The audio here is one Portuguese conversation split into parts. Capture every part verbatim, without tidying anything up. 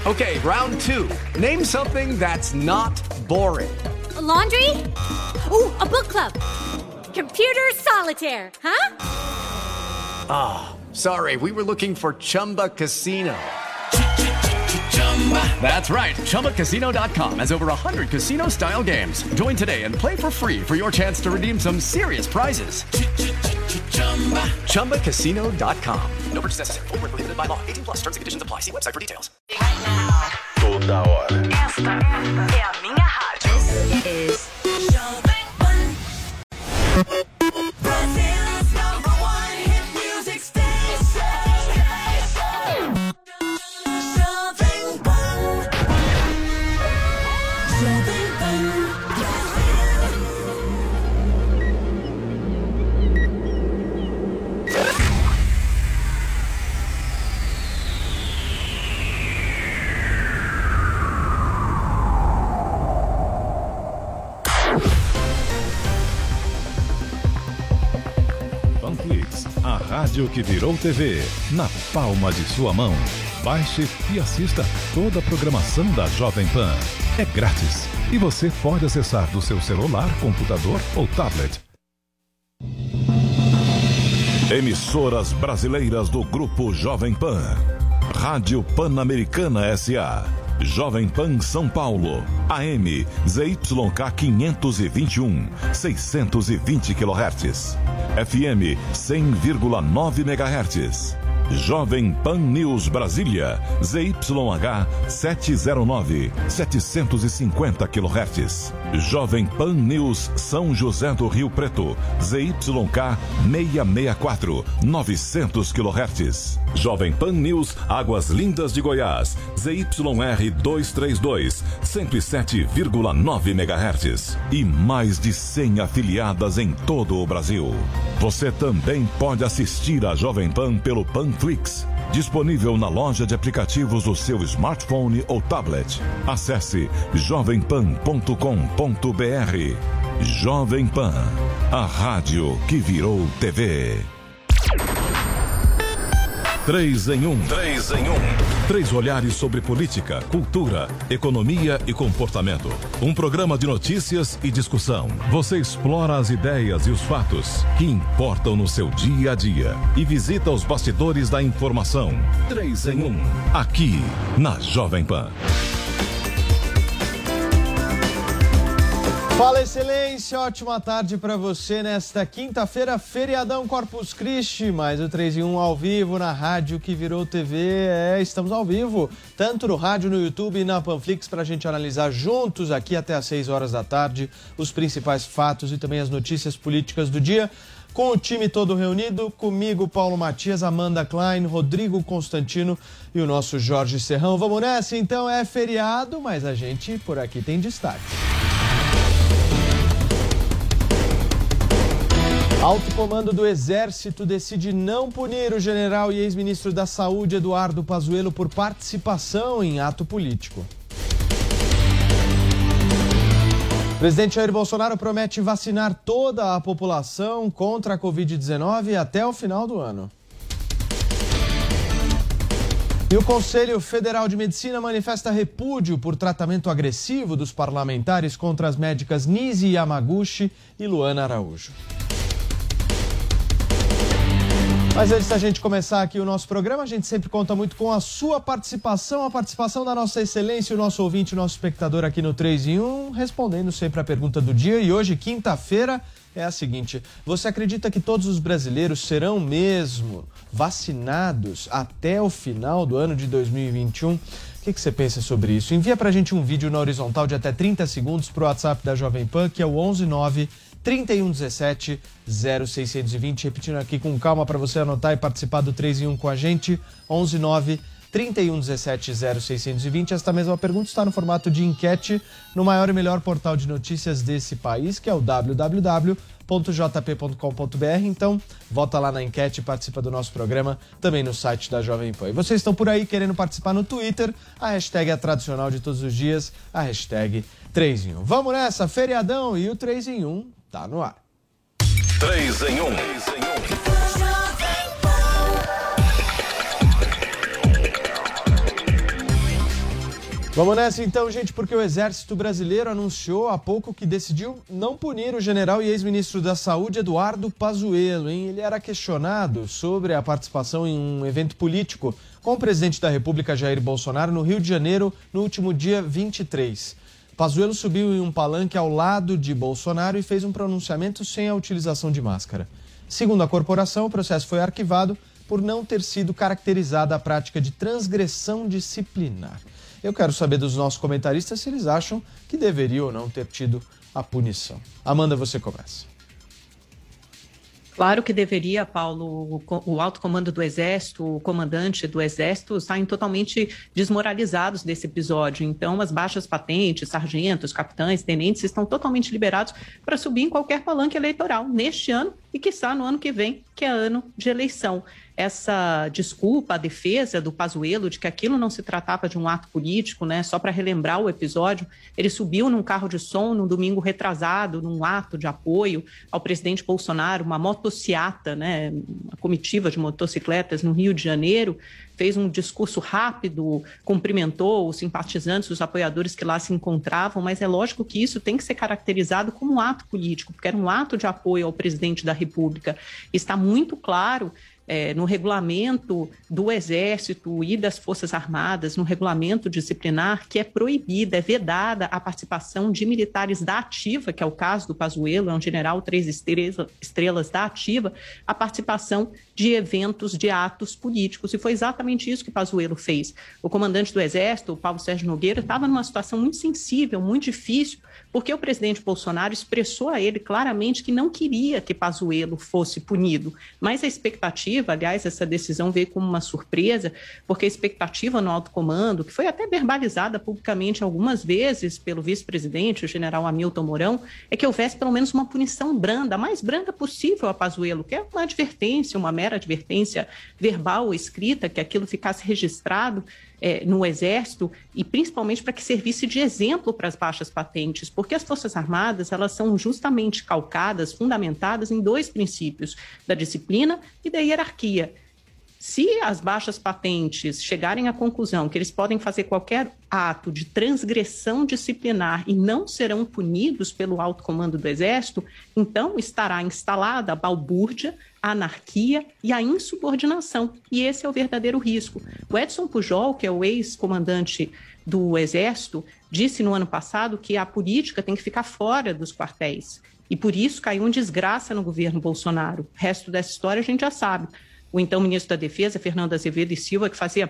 Okay, round two. Name something that's not boring. A laundry? Ooh, a book club. Computer solitaire, huh? Ah, oh, sorry. We were looking for Chumba Casino. That's right. Chumba Casino dot com has over one hundred casino-style games. Join today and play for free for your chance to redeem some serious prizes. Chumba Casino dot com. No purchase necessary. Void where prohibited by law. eighteen plus. Terms and conditions apply. See website for details. Toda hora. Esta é a minha rádio. This is Jovem Pan. Brazil's number one hit music station. Jovem Pan. Jovem Pan. Panflix, a rádio que virou T V, na palma de sua mão. Baixe e assista toda a programação da Jovem Pan. É grátis e você pode acessar do seu celular, computador ou tablet. Emissoras brasileiras do Grupo Jovem Pan. Rádio Pan-Americana S A Jovem Pan São Paulo, A M Z Y K quinhentos e vinte e um, seiscentos e vinte quilohertz, F M cem vírgula nove megahertz. Jovem Pan News Brasília, Z Y H setecentos e nove, setecentos e cinquenta quilohertz. Jovem Pan News São José do Rio Preto, Z Y K seiscentos e sessenta e quatro, novecentos quilohertz. Jovem Pan News Águas Lindas de Goiás, Z Y R duzentos e trinta e dois, cento e sete vírgula nove megahertz. E mais de cem afiliadas em todo o Brasil. Você também pode assistir a Jovem Pan pelo Panflix, disponível na loja de aplicativos do seu smartphone ou tablet. Acesse jovem pan ponto com ponto b r. Jovem Pan, a rádio que virou T V. Três em um. Três em um. Três olhares sobre política, cultura, economia e comportamento. Um programa de notícias e discussão. Você explora as ideias e os fatos que importam no seu dia a dia e visita os bastidores da informação. Três em um. Aqui na Jovem Pan. Fala, excelência, ótima tarde para você nesta quinta-feira, feriadão Corpus Christi, mais o três em um ao vivo na rádio que virou T V. É, estamos ao vivo, tanto no rádio, no YouTube e na Panflix, para a gente analisar juntos aqui até às seis horas da tarde os principais fatos e também as notícias políticas do dia. Com o time todo reunido, comigo, Paulo Matias, Amanda Klein, Rodrigo Constantino e o nosso Jorge Serrão. Vamos nessa, então, é feriado, mas a gente por aqui tem destaque. Alto comando do Exército decide não punir o general e ex-ministro da Saúde, Eduardo Pazuello, por participação em ato político. O presidente Jair Bolsonaro promete vacinar toda a população contra a covid dezenove até o final do ano. E o Conselho Federal de Medicina manifesta repúdio por tratamento agressivo dos parlamentares contra as médicas Nise Yamaguchi e Luana Araújo. Mas antes da gente começar aqui o nosso programa, a gente sempre conta muito com a sua participação, a participação da nossa excelência, o nosso ouvinte, o nosso espectador aqui no três em um, respondendo sempre a pergunta do dia. E hoje, quinta-feira, é a seguinte: você acredita que todos os brasileiros serão mesmo vacinados até o final do ano de dois mil e vinte e um? O que, que você pensa sobre isso? Envia pra gente um vídeo na horizontal de até trinta segundos pro WhatsApp da Jovem Pan, que é o onze nove trinta e um dezessete zero seiscentos e vinte. Repetindo aqui com calma para você anotar e participar do três em um com a gente. onze nove trinta e um dezessete zero seiscentos e vinte. Esta mesma pergunta está no formato de enquete no maior e melhor portal de notícias desse país, que é o w w w ponto j p ponto com ponto b r. Então, vota lá na enquete e participa do nosso programa também no site da Jovem Pan. E vocês estão por aí querendo participar no Twitter, a hashtag é a tradicional de todos os dias, a hashtag três em um. Vamos nessa, feriadão, e o três em um tá no ar. três em um. Vamos nessa então, gente, porque o Exército Brasileiro anunciou há pouco que decidiu não punir o general e ex-ministro da Saúde, Eduardo Pazuello, hein? Ele era questionado sobre a participação em um evento político com o presidente da República, Jair Bolsonaro, no Rio de Janeiro, no último dia vinte e três. Pazuello subiu em um palanque ao lado de Bolsonaro e fez um pronunciamento sem a utilização de máscara. Segundo a corporação, o processo foi arquivado por não ter sido caracterizada a prática de transgressão disciplinar. Eu quero saber dos nossos comentaristas se eles acham que deveria ou não ter tido a punição. Amanda, você começa. Claro que deveria, Paulo. O alto comando do Exército, o comandante do Exército saem totalmente desmoralizados desse episódio. Então, as baixas patentes, sargentos, capitães, tenentes estão totalmente liberados para subir em qualquer palanque eleitoral neste ano e, quiçá, no ano que vem, que é ano de eleição. Essa desculpa, a defesa do Pazuello de que aquilo não se tratava de um ato político, né? Só para relembrar o episódio, ele subiu num carro de som no domingo retrasado, num ato de apoio ao presidente Bolsonaro, uma motociata, né? Uma comitiva de motocicletas no Rio de Janeiro, fez um discurso rápido, cumprimentou os simpatizantes, os apoiadores que lá se encontravam, mas é lógico que isso tem que ser caracterizado como um ato político, porque era um ato de apoio ao presidente da República. Está muito claro É, no regulamento do Exército e das Forças Armadas, no regulamento disciplinar, que é proibida, é vedada a participação de militares da ativa, que é o caso do Pazuello, é um general três estrelas, estrelas da ativa, a participação de eventos, de atos políticos. E foi exatamente isso que Pazuello fez. O comandante do Exército, o Paulo Sérgio Nogueira, estava numa situação muito sensível, muito difícil, porque o presidente Bolsonaro expressou a ele claramente que não queria que Pazuello fosse punido. Mas a expectativa, aliás, essa decisão veio como uma surpresa, porque a expectativa no alto comando, que foi até verbalizada publicamente algumas vezes pelo vice-presidente, o general Hamilton Mourão, é que houvesse pelo menos uma punição branda, a mais branda possível a Pazuello, que é uma advertência, uma mera advertência verbal ou escrita, que aquilo ficasse registrado É, no Exército e principalmente para que servisse de exemplo para as baixas patentes, porque as Forças Armadas, elas são justamente calcadas, fundamentadas em dois princípios, da disciplina e da hierarquia. Se as baixas patentes chegarem à conclusão que eles podem fazer qualquer ato de transgressão disciplinar e não serão punidos pelo alto comando do Exército, então estará instalada a balbúrdia, a anarquia e a insubordinação. E esse é o verdadeiro risco. O Edson Pujol, que é o ex-comandante do Exército, disse no ano passado que a política tem que ficar fora dos quartéis. E por isso caiu em desgraça no governo Bolsonaro. O resto dessa história a gente já sabe. O então ministro da Defesa, Fernando Azevedo e Silva, que fazia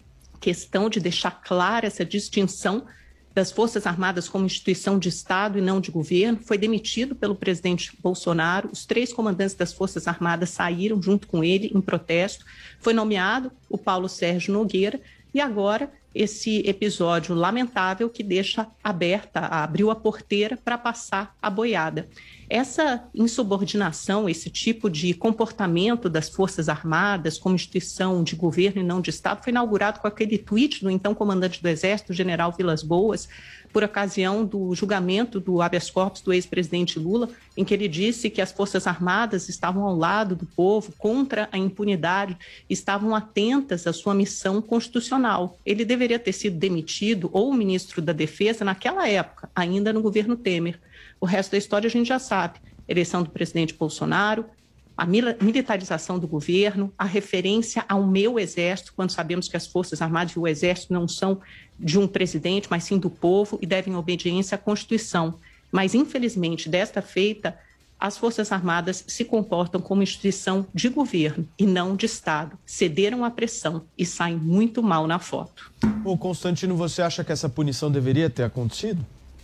questão de deixar clara essa distinção das Forças Armadas como instituição de Estado e não de governo, foi demitido pelo presidente Bolsonaro. Os três comandantes das Forças Armadas saíram junto com ele em protesto. Foi nomeado o Paulo Sérgio Nogueira e agora esse episódio lamentável que deixa aberta, abriu a porteira para passar a boiada. Essa insubordinação, esse tipo de comportamento das Forças Armadas como instituição de governo e não de Estado foi inaugurado com aquele tweet do então comandante do Exército, general Vilas Boas, por ocasião do julgamento do habeas corpus do ex-presidente Lula, em que ele disse que as Forças Armadas estavam ao lado do povo, contra a impunidade, estavam atentas à sua missão constitucional. Ele deveria ter sido demitido, ou o ministro da Defesa, naquela época, ainda no governo Temer. O resto da história a gente já sabe. Eleição do presidente Bolsonaro, a militarização do governo, a referência ao meu exército, quando sabemos que as Forças Armadas e o Exército não são de um presidente, mas sim do povo e devem obediência à Constituição. Mas, infelizmente, desta feita, as Forças Armadas se comportam como instituição de governo e não de Estado. Cederam à pressão e saem muito mal na foto. Ô, Constantino, você acha que essa punição deveria ter acontecido?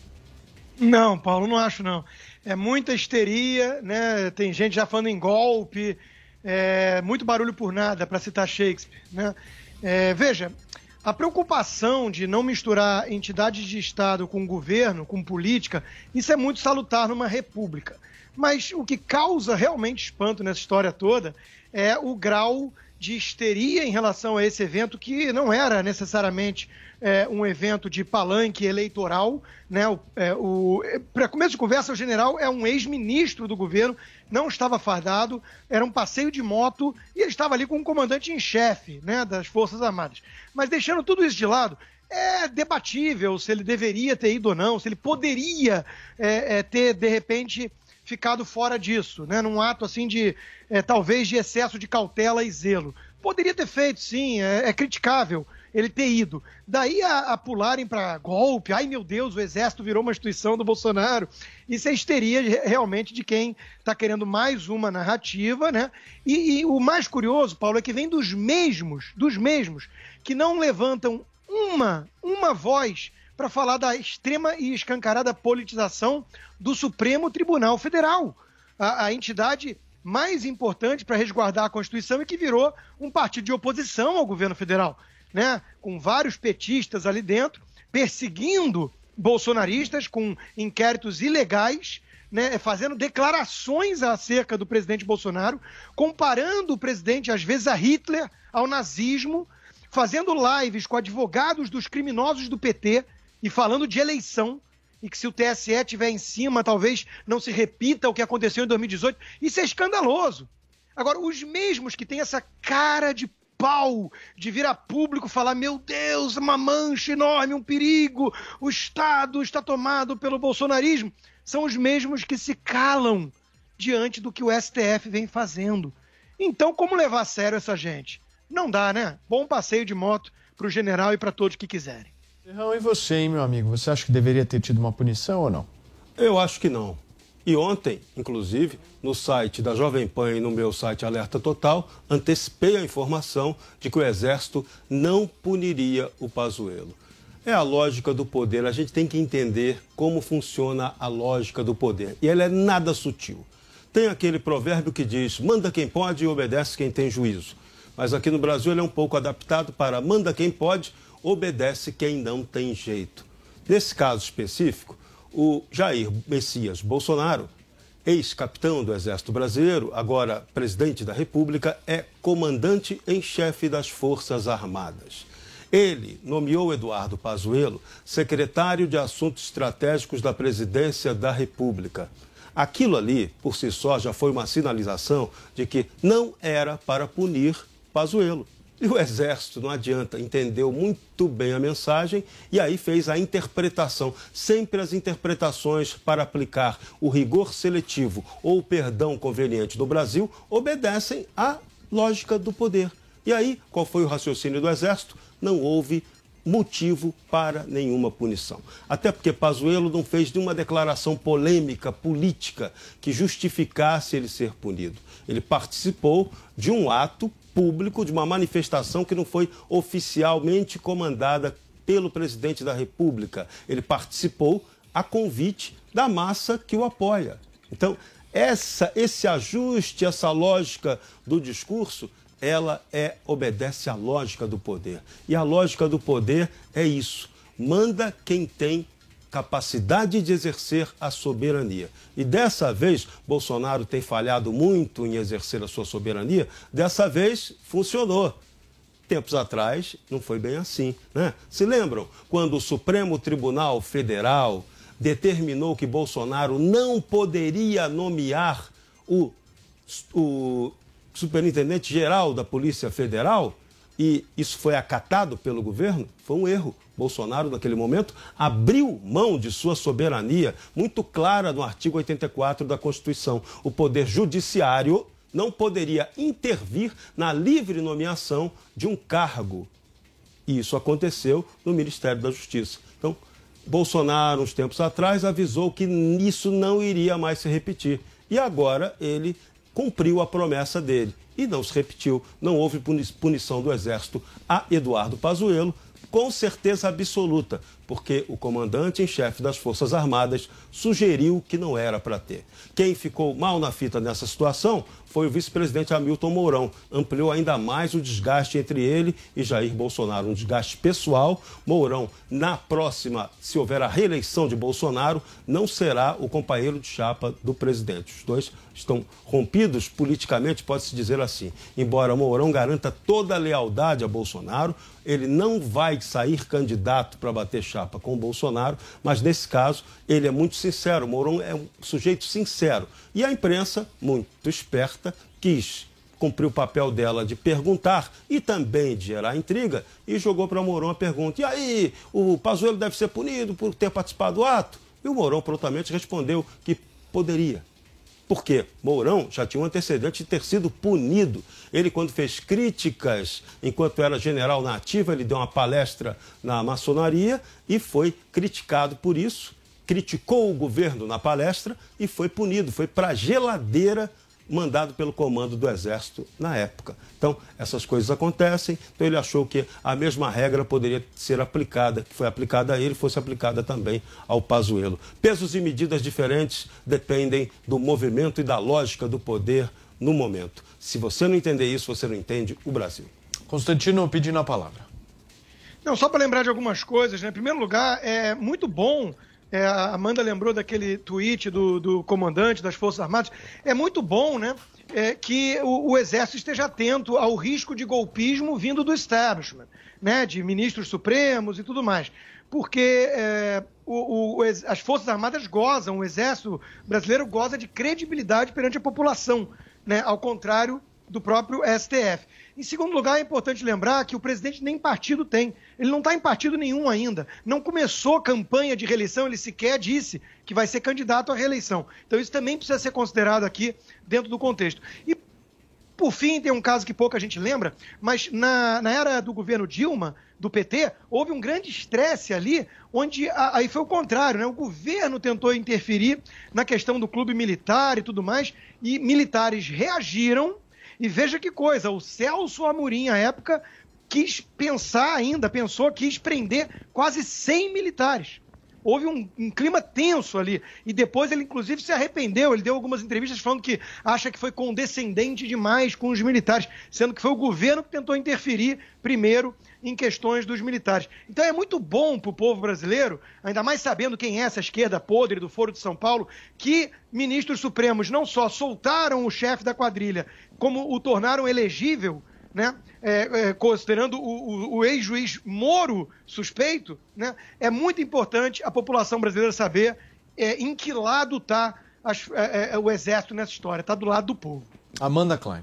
Não, Paulo, não acho não. É muita histeria, né? Tem gente já falando em golpe, é, muito barulho por nada, para citar Shakespeare, né? É, veja, a preocupação de não misturar entidades de Estado com governo, com política, isso é muito salutar numa república. Mas o que causa realmente espanto nessa história toda é o grau de histeria em relação a esse evento, que não era necessariamente é, um evento de palanque eleitoral, né? O, é, o, para começo de conversa, o general é um ex-ministro do governo, não estava fardado, era um passeio de moto e ele estava ali com um comandante em chefe, né, das Forças Armadas. Mas deixando tudo isso de lado, é debatível se ele deveria ter ido ou não, se ele poderia é, é, ter, de repente, ficado fora disso, né, num ato assim de, é, talvez, de excesso de cautela e zelo. Poderia ter feito, sim, é, é criticável ele ter ido. Daí a, a pularem para golpe, ai meu Deus, o Exército virou uma instituição do Bolsonaro. Isso é histeria realmente de quem está querendo mais uma narrativa, né? E, e o mais curioso, Paulo, é que vem dos mesmos, dos mesmos, que não levantam uma, uma voz para falar da extrema e escancarada politização do Supremo Tribunal Federal, a, a entidade mais importante para resguardar a Constituição e que virou um partido de oposição ao governo federal, né? Com vários petistas ali dentro, perseguindo bolsonaristas com inquéritos ilegais, né? Fazendo declarações acerca do presidente Bolsonaro, comparando o presidente, às vezes, a Hitler, ao nazismo, fazendo lives com advogados dos criminosos do P T e falando de eleição, e que se o T S E estiver em cima, talvez não se repita o que aconteceu em dois mil e dezoito. Isso é escandaloso. Agora, os mesmos que têm essa cara de pau de vir a público falar, meu Deus, uma mancha enorme, um perigo, o Estado está tomado pelo bolsonarismo, são os mesmos que se calam diante do que o S T F vem fazendo. Então, como levar a sério essa gente? Não dá, né? Bom passeio de moto para o general e para todos que quiserem. Serrão, e você, hein, meu amigo? Você acha que deveria ter tido uma punição ou não? Eu acho que não. E ontem, inclusive, no site da Jovem Pan e no meu site Alerta Total, antecipei a informação de que o Exército não puniria o Pazuello. É a lógica do poder. A gente tem que entender como funciona a lógica do poder. E ela é nada sutil. Tem aquele provérbio que diz, manda quem pode e obedece quem tem juízo. Mas aqui no Brasil ele é um pouco adaptado para manda quem pode, obedece quem não tem jeito. Nesse caso específico, o Jair Messias Bolsonaro, ex-capitão do Exército Brasileiro, agora presidente da República, é comandante em chefe das Forças Armadas. Ele nomeou Eduardo Pazuello secretário de Assuntos Estratégicos da Presidência da República. Aquilo ali, por si só, já foi uma sinalização de que não era para punir Pazuello. E o Exército, não adianta, entendeu muito bem a mensagem e aí fez a interpretação. Sempre as interpretações para aplicar o rigor seletivo ou o perdão conveniente no Brasil obedecem à lógica do poder. E aí, qual foi o raciocínio do Exército? Não houve motivo para nenhuma punição. Até porque Pazuello não fez nenhuma declaração polêmica, política, que justificasse ele ser punido. Ele participou de um ato público, de uma manifestação que não foi oficialmente comandada pelo presidente da República. Ele participou a convite da massa que o apoia. Então, essa, esse ajuste, essa lógica do discurso, ela é, obedece à lógica do poder. E a lógica do poder é isso. Manda quem tem capacidade de exercer a soberania. E dessa vez, Bolsonaro tem falhado muito em exercer a sua soberania, dessa vez funcionou. Tempos atrás não foi bem assim, né? Se lembram quando o Supremo Tribunal Federal determinou que Bolsonaro não poderia nomear o, o superintendente-geral da Polícia Federal? E isso foi acatado pelo governo? Foi um erro. Bolsonaro, naquele momento, abriu mão de sua soberania, muito clara no artigo oitenta e quatro da Constituição. O Poder Judiciário não poderia intervir na livre nomeação de um cargo. E isso aconteceu no Ministério da Justiça. Então, Bolsonaro, uns tempos atrás, avisou que isso não iria mais se repetir. E agora ele cumpriu a promessa dele. E não se repetiu, não houve punição do Exército a Eduardo Pazuello, com certeza absoluta. porque o comandante em chefe das Forças Armadas sugeriu que não era para ter. Quem ficou mal na fita nessa situação foi o vice-presidente Hamilton Mourão. Ampliou ainda mais o desgaste entre ele e Jair Bolsonaro, um desgaste pessoal. Mourão, na próxima, se houver a reeleição de Bolsonaro, não será o companheiro de chapa do presidente. Os dois estão rompidos politicamente, pode-se dizer assim. Embora Mourão garanta toda a lealdade a Bolsonaro, ele não vai sair candidato para bater chapa com o Bolsonaro, mas nesse caso ele é muito sincero. Mourão é um sujeito sincero. E a imprensa, muito esperta, quis cumprir o papel dela de perguntar e também de gerar intriga e jogou para Mourão a pergunta: e aí, o Pazuello deve ser punido por ter participado do ato? E o Mourão prontamente respondeu que poderia. Por quê? Mourão já tinha um antecedente de ter sido punido. Ele, quando fez críticas, enquanto era general na ativa, ele deu uma palestra na maçonaria e foi criticado por isso, criticou o governo na palestra e foi punido, foi para a geladeira, mandado pelo comando do Exército na época. Então, essas coisas acontecem, então ele achou que a mesma regra poderia ser aplicada, que foi aplicada a ele, fosse aplicada também ao Pazuello. Pesos e medidas diferentes dependem do movimento e da lógica do poder no momento. Se você não entender isso, você não entende o Brasil. Constantino pedindo a palavra. Não, só para lembrar de algumas coisas, né? Em primeiro lugar, é muito bom. É, a Amanda lembrou daquele tweet do, do comandante das Forças Armadas. É muito bom, né, é, que o, o Exército esteja atento ao risco de golpismo vindo do establishment, né, de ministros supremos e tudo mais. Porque é, o, o, as Forças Armadas gozam, o Exército brasileiro goza de credibilidade perante a população, né, ao contrário do próprio S T F. Em segundo lugar, é importante lembrar que o presidente nem partido tem. Ele não está em partido nenhum ainda. Não começou campanha de reeleição, ele sequer disse que vai ser candidato à reeleição. Então isso também precisa ser considerado aqui dentro do contexto. E, por fim, tem um caso que pouca gente lembra, mas na, na era do governo Dilma, do P T, houve um grande estresse ali, onde a, aí foi o contrário, né? O governo tentou interferir na questão do clube militar e tudo mais, e militares reagiram. E veja que coisa, o Celso Amorim, à época, quis pensar ainda, pensou, quis prender quase cem militares. Houve um, um clima tenso ali. E depois ele, inclusive, se arrependeu. Ele deu algumas entrevistas falando que acha que foi condescendente demais com os militares, sendo que foi o governo que tentou interferir primeiro em questões dos militares. Então é muito bom para o povo brasileiro, ainda mais sabendo quem é essa esquerda podre do Foro de São Paulo, que ministros supremos não só soltaram o chefe da quadrilha, como o tornaram elegível, né? É, é, considerando o, o, o ex-juiz Moro suspeito, né? É muito importante a população brasileira saber é, em que lado está é, é, o Exército nessa história. Está do lado do povo. Amanda Klein.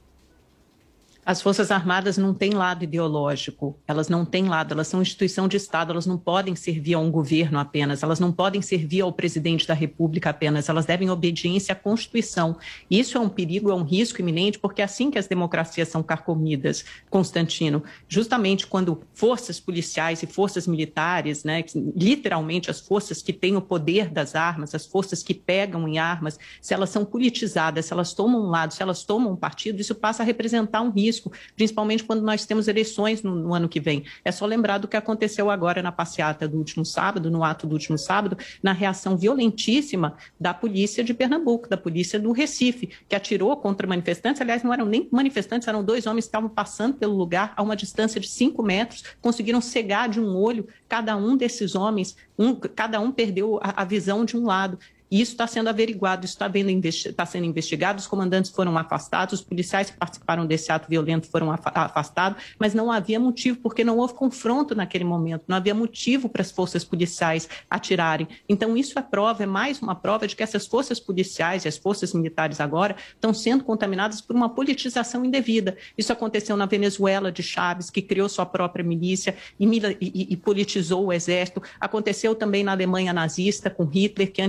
As Forças Armadas não têm lado ideológico, elas não têm lado, elas são instituição de Estado, elas não podem servir a um governo apenas, elas não podem servir ao presidente da República apenas, elas devem obediência à Constituição. Isso é um perigo, é um risco iminente, porque é assim que as democracias são carcomidas, Constantino. Justamente quando forças policiais e forças militares, né, literalmente as forças que têm o poder das armas, as forças que pegam em armas, se elas são politizadas, se elas tomam um lado, se elas tomam um partido, isso passa a representar um risco, principalmente quando nós temos eleições no, no ano que vem. É só lembrar do que aconteceu agora na passeata do último sábado, no ato do último sábado, na reação violentíssima da polícia de Pernambuco, da polícia do Recife, que atirou contra manifestantes. Aliás, não eram nem manifestantes, eram dois homens que estavam passando pelo lugar a uma distância de cinco metros, conseguiram cegar de um olho cada um desses homens, um, cada um perdeu a, a visão de um lado. E isso está sendo averiguado, isso está investi- tá sendo investigado, os comandantes foram afastados, os policiais que participaram desse ato violento foram afa- afastados, mas não havia motivo, porque não houve confronto naquele momento, não havia motivo para as forças policiais atirarem. Então isso é prova, é mais uma prova de que essas forças policiais e as forças militares agora estão sendo contaminadas por uma politização indevida. Isso aconteceu na Venezuela de Chávez, que criou sua própria milícia e, e, e politizou o exército. Aconteceu também na Alemanha nazista, com Hitler, que antes tinha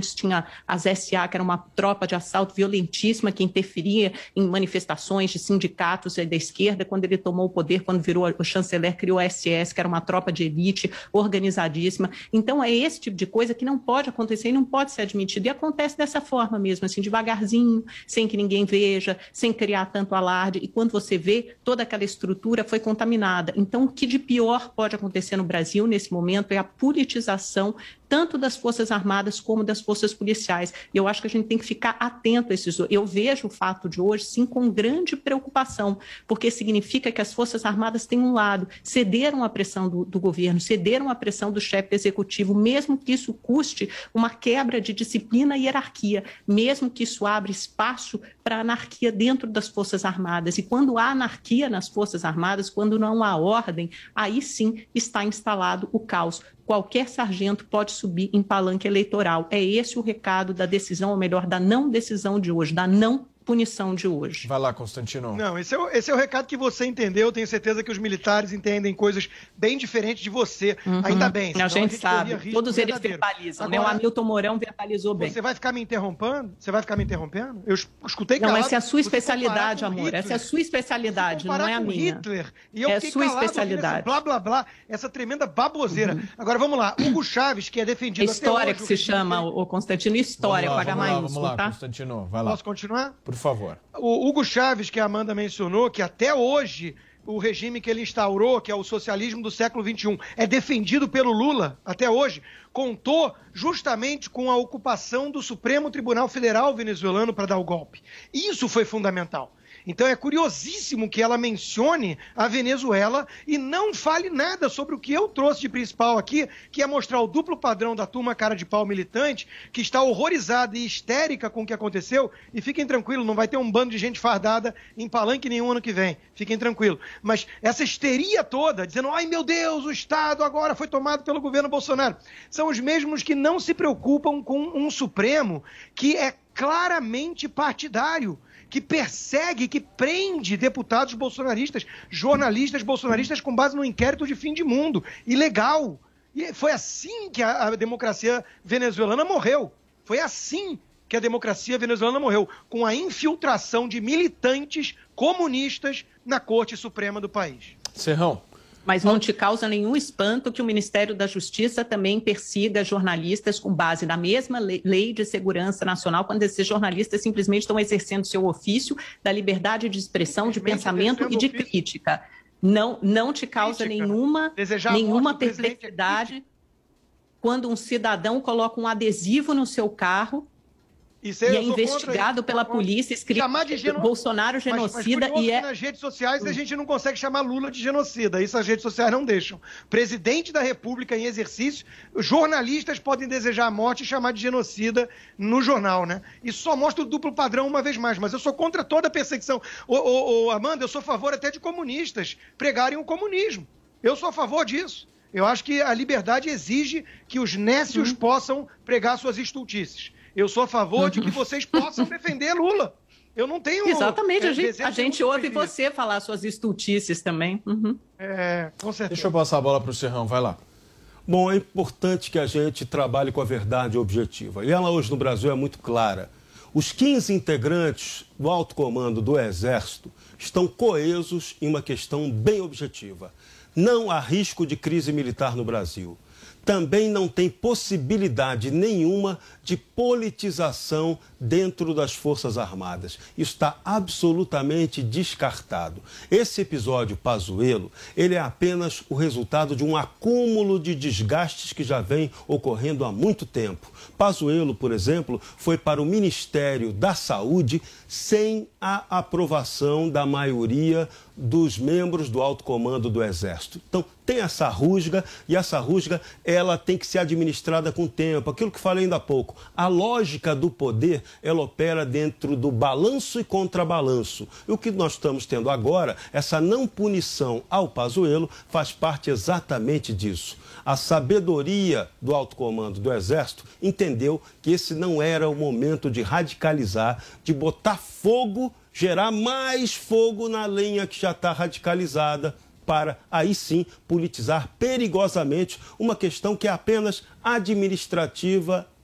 as S A, que era uma tropa de assalto violentíssima que interferia em manifestações de sindicatos da esquerda. Quando ele tomou o poder, quando virou o chanceler, criou a S S, que era uma tropa de elite organizadíssima. Então é esse tipo de coisa que não pode acontecer e não pode ser admitido. E acontece dessa forma mesmo, assim, devagarzinho, sem que ninguém veja, sem criar tanto alarde. E quando você vê, toda aquela estrutura foi contaminada. Então o que de pior pode acontecer no Brasil nesse momento é a politização tanto das Forças Armadas como das Forças Policiais. E eu acho que a gente tem que ficar atento a esses dois. Eu vejo o fato de hoje, sim, com grande preocupação, porque significa que as Forças Armadas têm um lado, cederam à pressão do, do governo, cederam à pressão do chefe executivo, mesmo que isso custe uma quebra de disciplina e hierarquia, mesmo que isso abra espaço para anarquia dentro das Forças Armadas. E quando há anarquia nas Forças Armadas, quando não há ordem, aí sim está instalado o caos. Qualquer sargento pode subir em palanque eleitoral. É esse o recado da decisão, ou melhor, da não decisão de hoje, da não punição de hoje. Vai lá, Constantino. Não, esse é, o, esse é o recado que você entendeu. Eu tenho certeza que os militares entendem coisas bem diferentes de você. Uhum. Ainda bem. A gente, a gente sabe. Todos eles verdadeiro. verbalizam. Agora, né? O Hamilton Mourão verbalizou bem. Você vai ficar me interrompendo? Você vai ficar me interrompendo? Eu escutei calado. Não, essa é a sua especialidade, amor. Hitler, essa é a sua especialidade, não é a minha. Hitler, e eu é a fiquei sua calado especialidade. Blá, blá, blá. Essa tremenda baboseira. Uhum. Agora, vamos lá. Hugo Chaves, que é defendido a história até hoje, que se chama, o Constantino, história, com H maiúsculo, vamos lá, tá? Constantino, vai lá. Posso continuar? Por favor. O Hugo Chaves, que a Amanda mencionou, que até hoje o regime que ele instaurou, que é o socialismo do século vinte e um, é defendido pelo Lula até hoje, contou justamente com a ocupação do Supremo Tribunal Federal venezuelano para dar o golpe. Isso foi fundamental. Então é curiosíssimo que ela mencione a Venezuela e não fale nada sobre o que eu trouxe de principal aqui, que é mostrar o duplo padrão da turma cara de pau militante, que está horrorizada e histérica com o que aconteceu. E fiquem tranquilos, não vai ter um bando de gente fardada em palanque nenhum ano que vem. Fiquem tranquilos. Mas essa histeria toda, dizendo, ai meu Deus, o Estado agora foi tomado pelo governo Bolsonaro, são os mesmos que não se preocupam com um Supremo que é claramente partidário, que persegue, que prende deputados bolsonaristas, jornalistas bolsonaristas com base no inquérito de fim de mundo. Ilegal. E foi assim que a, a democracia venezuelana morreu. Foi assim que a democracia venezuelana morreu, com a infiltração de militantes comunistas na Corte Suprema do país. Serrão. Mas não te causa nenhum espanto que o Ministério da Justiça também persiga jornalistas com base na mesma lei de segurança nacional, quando esses jornalistas simplesmente estão exercendo seu ofício da liberdade de expressão, de pensamento e de crítica. Não, não te causa crítica. nenhuma, nenhuma perplexidade quando um cidadão coloca um adesivo no seu carro Isso e é investigado pela polícia, escrito geno... Bolsonaro genocida. Mas, mas e é... nas redes sociais a gente não consegue chamar Lula de genocida. Isso as redes sociais não deixam. Presidente da República em exercício, jornalistas podem desejar a morte e chamar de genocida no jornal, né? Isso só mostra o duplo padrão uma vez mais. Mas eu sou contra toda a perseguição. Ô, ô, ô, Amanda, eu sou a favor até de comunistas pregarem o comunismo. Eu sou a favor disso. Eu acho que a liberdade exige que os nécios hum. possam pregar suas estultices. Eu sou a favor de que vocês possam defender Lula. Eu não tenho... Exatamente, é, a gente, a gente ouve você falar suas estultices também. Uhum. É, com certeza. Deixa eu passar a bola para o Serrão, vai lá. Bom, é importante que a gente trabalhe com a verdade objetiva. E ela hoje no Brasil é muito clara. Os quinze integrantes do alto comando do Exército estão coesos em uma questão bem objetiva. Não há risco de crise militar no Brasil. Também não tem possibilidade nenhuma de politização dentro das Forças Armadas. Isso está absolutamente descartado. Esse episódio Pazuello, ele é apenas o resultado de um acúmulo de desgastes que já vem ocorrendo há muito tempo. Pazuello, por exemplo, foi para o Ministério da Saúde sem a aprovação da maioria dos membros do alto comando do Exército. Então, tem essa rusga, e essa rusga ela tem que ser administrada com o tempo. Aquilo que falei ainda há pouco, a lógica do poder, ela opera dentro do balanço e contrabalanço. E o que nós estamos tendo agora, essa não punição ao Pazuello, faz parte exatamente disso. A sabedoria do alto comando do Exército entendeu que esse não era o momento de radicalizar, de botar fogo, gerar mais fogo na lenha que já está radicalizada, para, aí sim, politizar perigosamente uma questão que é apenas administrativa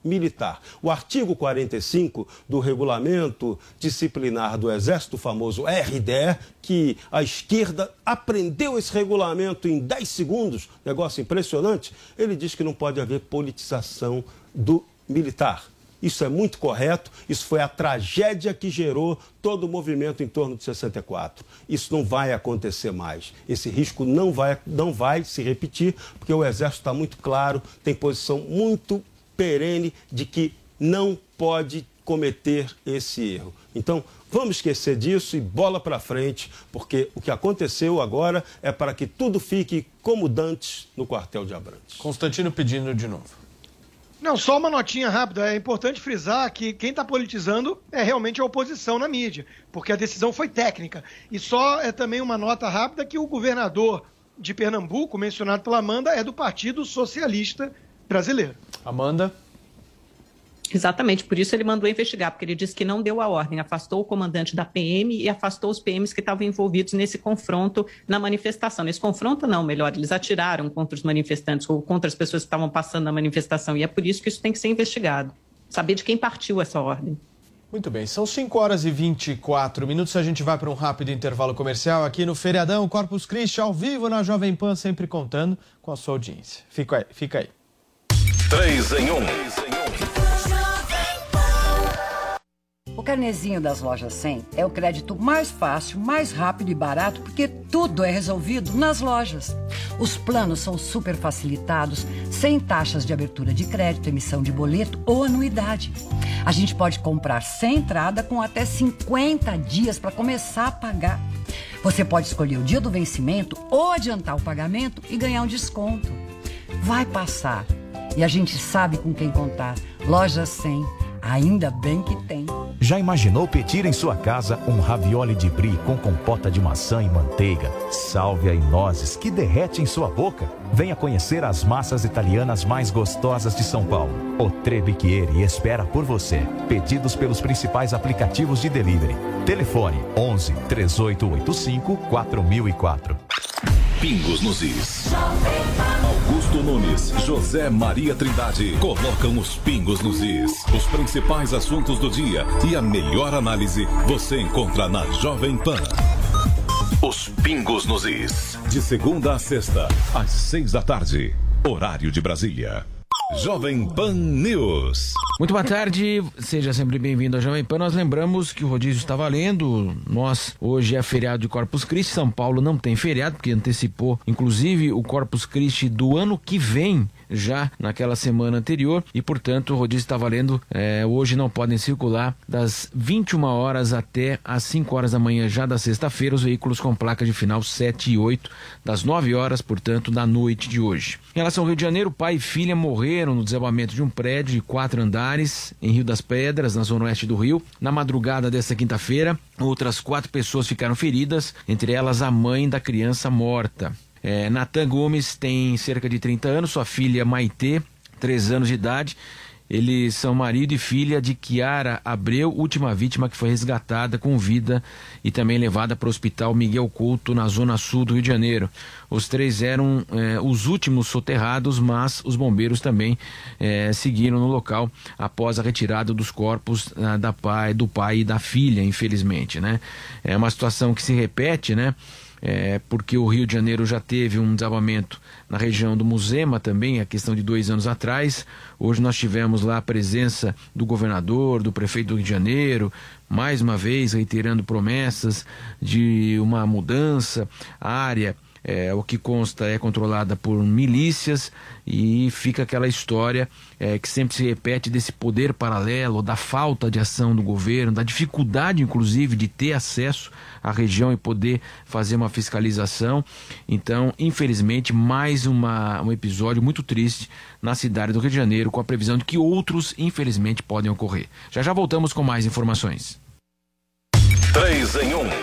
militar. O artigo quarenta e cinco do Regulamento Disciplinar do Exército, o famoso R D E, que a esquerda aprendeu esse regulamento em dez segundos, negócio impressionante, ele diz que não pode haver politização do militar. Isso é muito correto, isso foi a tragédia que gerou todo o movimento em torno de sessenta e quatro. Isso não vai acontecer mais. Esse risco não vai, não vai se repetir, porque o Exército está muito claro, tem posição muito perene de que não pode cometer esse erro. Então, vamos esquecer disso e bola para frente, porque o que aconteceu agora é para que tudo fique como dantes no quartel de Abrantes. Constantino pedindo de novo. Não, só uma notinha rápida. É importante frisar que quem está politizando é realmente a oposição na mídia, porque a decisão foi técnica. E só é também uma nota rápida que o governador de Pernambuco, mencionado pela Amanda, é do Partido Socialista Brasileiro. Amanda? Exatamente, por isso ele mandou investigar, porque ele disse que não deu a ordem, afastou o comandante da P M e afastou os P Ms que estavam envolvidos nesse confronto na manifestação. Nesse confronto não, melhor, eles atiraram contra os manifestantes ou contra as pessoas que estavam passando na manifestação e é por isso que isso tem que ser investigado. Saber de quem partiu essa ordem. Muito bem, são cinco horas e vinte e quatro minutos, a gente vai para um rápido intervalo comercial aqui no Feriadão Corpus Christi, ao vivo na Jovem Pan, sempre contando com a sua audiência. Fica aí, fica aí. três em um. O Carnezinho das Lojas cem é o crédito mais fácil, mais rápido e barato, porque tudo é resolvido nas lojas. Os planos são super facilitados, sem taxas de abertura de crédito, emissão de boleto ou anuidade. A gente pode comprar sem entrada com até cinquenta dias para começar a pagar. Você pode escolher o dia do vencimento ou adiantar o pagamento e ganhar um desconto. Vai passar. E a gente sabe com quem contar. Lojas cem. Ainda bem que tem. Já imaginou pedir em sua casa um ravioli de brie com compota de maçã e manteiga, sálvia e nozes que derrete em sua boca? Venha conhecer as massas italianas mais gostosas de São Paulo. O Tre Bicchieri espera por você. Pedidos pelos principais aplicativos de delivery. Telefone onze, três oito oito cinco, quatro mil e quatro. Pingos nos is. Augusto Nunes, José Maria Trindade colocam os pingos nos is. Os principais assuntos do dia e a melhor análise você encontra na Jovem Pan. Os pingos nos is. De segunda a sexta, às seis da tarde. Horário de Brasília. Jovem Pan News. Muito boa tarde, seja sempre bem-vindo ao Jovem Pan. Nós lembramos que o rodízio está valendo. Nós, hoje é feriado de Corpus Christi. São Paulo não tem feriado, porque antecipou, inclusive, o Corpus Christi do ano que vem, já naquela semana anterior, e portanto o rodízio está valendo. É, hoje não podem circular das vinte e uma horas até as cinco horas da manhã já da sexta-feira os veículos com placa de final sete e oito, das nove horas, portanto, da noite de hoje. Em relação ao Rio de Janeiro, pai e filha morreram no desabamento de um prédio de quatro andares em Rio das Pedras, na zona oeste do Rio, na madrugada desta quinta-feira. Outras quatro pessoas ficaram feridas, entre elas a mãe da criança morta. É, Natan Gomes tem cerca de trinta anos, sua filha Maitê, três anos de idade. Eles são marido e filha de Kiara Abreu, última vítima que foi resgatada com vida e também levada para o Hospital Miguel Couto, na zona sul do Rio de Janeiro. Os três eram eh, os últimos soterrados, mas os bombeiros também eh, seguiram no local após a retirada dos corpos ah, da pai, do pai e da filha, infelizmente, né? É uma situação que se repete, né? É, porque o Rio de Janeiro já teve um desabamento na região do Muzema também, a questão de dois anos atrás. Hoje nós tivemos lá a presença do governador, do prefeito do Rio de Janeiro, mais uma vez reiterando promessas de uma mudança. A área, é, o que consta, é controlada por milícias e fica aquela história é, que sempre se repete desse poder paralelo, da falta de ação do governo, da dificuldade inclusive de ter acesso à região e poder fazer uma fiscalização. Então, infelizmente, mais uma, um episódio muito triste na cidade do Rio de Janeiro, com a previsão de que outros, infelizmente, podem ocorrer. Já já voltamos com mais informações. três em um.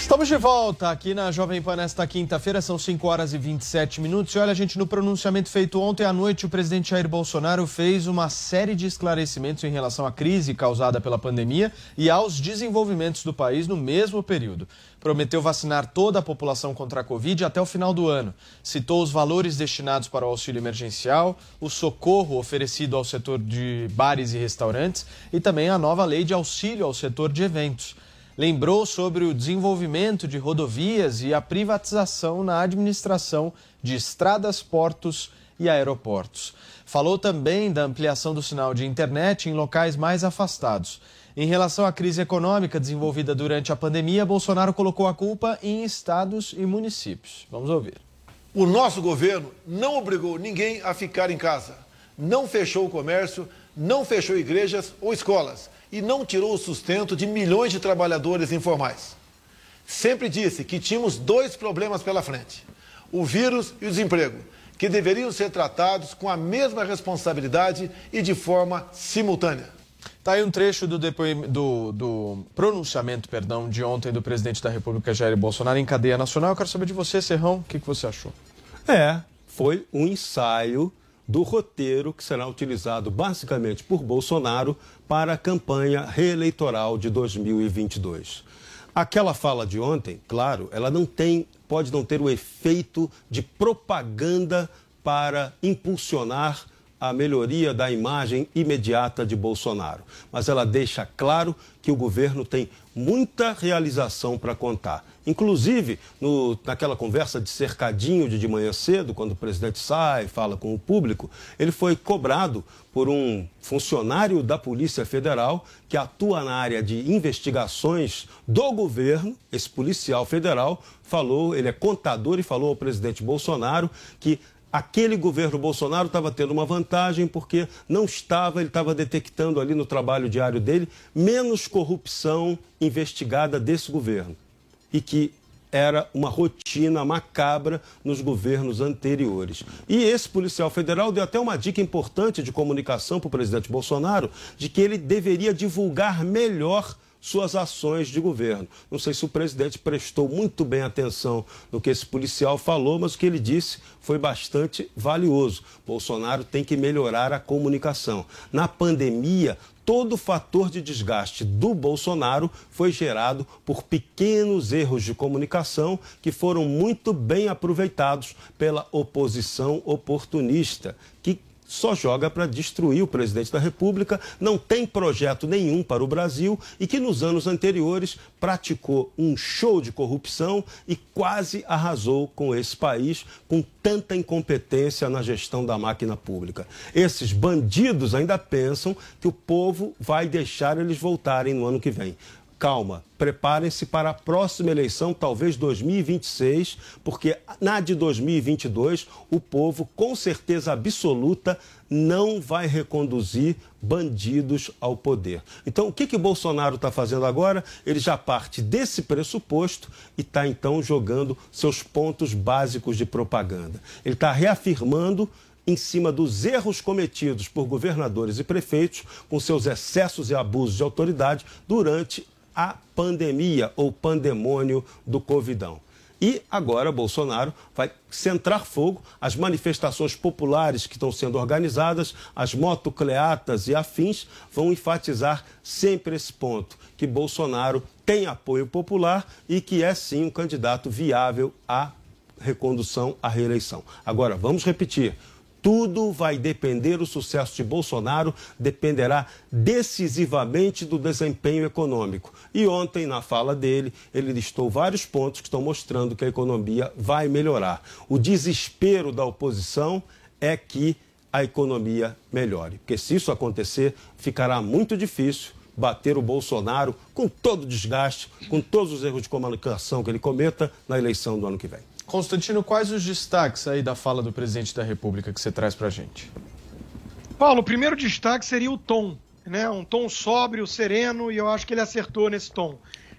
Estamos de volta aqui na Jovem Pan nesta quinta-feira, são cinco horas e vinte e sete minutos. E olha, gente, no pronunciamento feito ontem à noite, o presidente Jair Bolsonaro fez uma série de esclarecimentos em relação à crise causada pela pandemia e aos desenvolvimentos do país no mesmo período. Prometeu vacinar toda a população contra a Covid até o final do ano. Citou os valores destinados para o auxílio emergencial, o socorro oferecido ao setor de bares e restaurantes e também a nova lei de auxílio ao setor de eventos. Lembrou sobre o desenvolvimento de rodovias e a privatização na administração de estradas, portos e aeroportos. Falou também da ampliação do sinal de internet em locais mais afastados. Em relação à crise econômica desenvolvida durante a pandemia, Bolsonaro colocou a culpa em estados e municípios. Vamos ouvir. O nosso governo não obrigou ninguém a ficar em casa, não fechou o comércio, não fechou igrejas ou escolas e não tirou o sustento de milhões de trabalhadores informais. Sempre disse que tínhamos dois problemas pela frente, o vírus e o desemprego, que deveriam ser tratados com a mesma responsabilidade e de forma simultânea. Está aí um trecho do, depoim... do, do pronunciamento perdão, de ontem do presidente da República, Jair Bolsonaro, em cadeia nacional. Eu quero saber de você, Serrão, o que, que você achou? É, foi um ensaio do roteiro que será utilizado basicamente por Bolsonaro para a campanha reeleitoral de dois mil e vinte e dois. Aquela fala de ontem, claro, ela não tem, pode não ter o efeito de propaganda para impulsionar a melhoria da imagem imediata de Bolsonaro, mas ela deixa claro que o governo tem muita realização para contar. Inclusive, no, naquela conversa de cercadinho de de manhã cedo, quando o presidente sai, fala com o público, ele foi cobrado por um funcionário da Polícia Federal que atua na área de investigações do governo. Esse policial federal falou, ele é contador e falou ao presidente Bolsonaro que aquele governo Bolsonaro estava tendo uma vantagem porque não estava, ele estava detectando ali no trabalho diário dele, menos corrupção investigada desse governo. E que era uma rotina macabra nos governos anteriores. E esse policial federal deu até uma dica importante de comunicação para o presidente Bolsonaro, de que ele deveria divulgar melhor suas ações de governo. Não sei se o presidente prestou muito bem atenção no que esse policial falou, mas o que ele disse foi bastante valioso. Bolsonaro tem que melhorar a comunicação. Na pandemia, todo o fator de desgaste do Bolsonaro foi gerado por pequenos erros de comunicação que foram muito bem aproveitados pela oposição oportunista, que só joga para destruir o presidente da República, não tem projeto nenhum para o Brasil e que nos anos anteriores praticou um show de corrupção e quase arrasou com esse país com tanta incompetência na gestão da máquina pública. Esses bandidos ainda pensam que o povo vai deixar eles voltarem no ano que vem. Calma, preparem-se para a próxima eleição, talvez dois mil e vinte e seis, porque na de dois mil e vinte e dois o povo, com certeza absoluta, não vai reconduzir bandidos ao poder. Então, o que que Bolsonaro está fazendo agora? Ele já parte desse pressuposto e está, então, jogando seus pontos básicos de propaganda. Ele está reafirmando em cima dos erros cometidos por governadores e prefeitos com seus excessos e abusos de autoridade durante a pandemia ou pandemônio do Covidão. E agora Bolsonaro vai centrar fogo às manifestações populares que estão sendo organizadas, as motocleatas e afins vão enfatizar sempre esse ponto, que Bolsonaro tem apoio popular e que é sim um candidato viável à recondução à reeleição. Agora, vamos repetir. Tudo vai depender, o sucesso de Bolsonaro dependerá decisivamente do desempenho econômico. E ontem, na fala dele, ele listou vários pontos que estão mostrando que a economia vai melhorar. O desespero da oposição é que a economia melhore, porque se isso acontecer, ficará muito difícil bater o Bolsonaro com todo o desgaste, com todos os erros de comunicação que ele cometa na eleição do ano que vem. Constantino, quais os destaques aí da fala do presidente da República que você traz pra gente? Paulo, o primeiro destaque seria o tom, né? Um tom sóbrio, sereno, e eu acho que ele acertou nesse tom.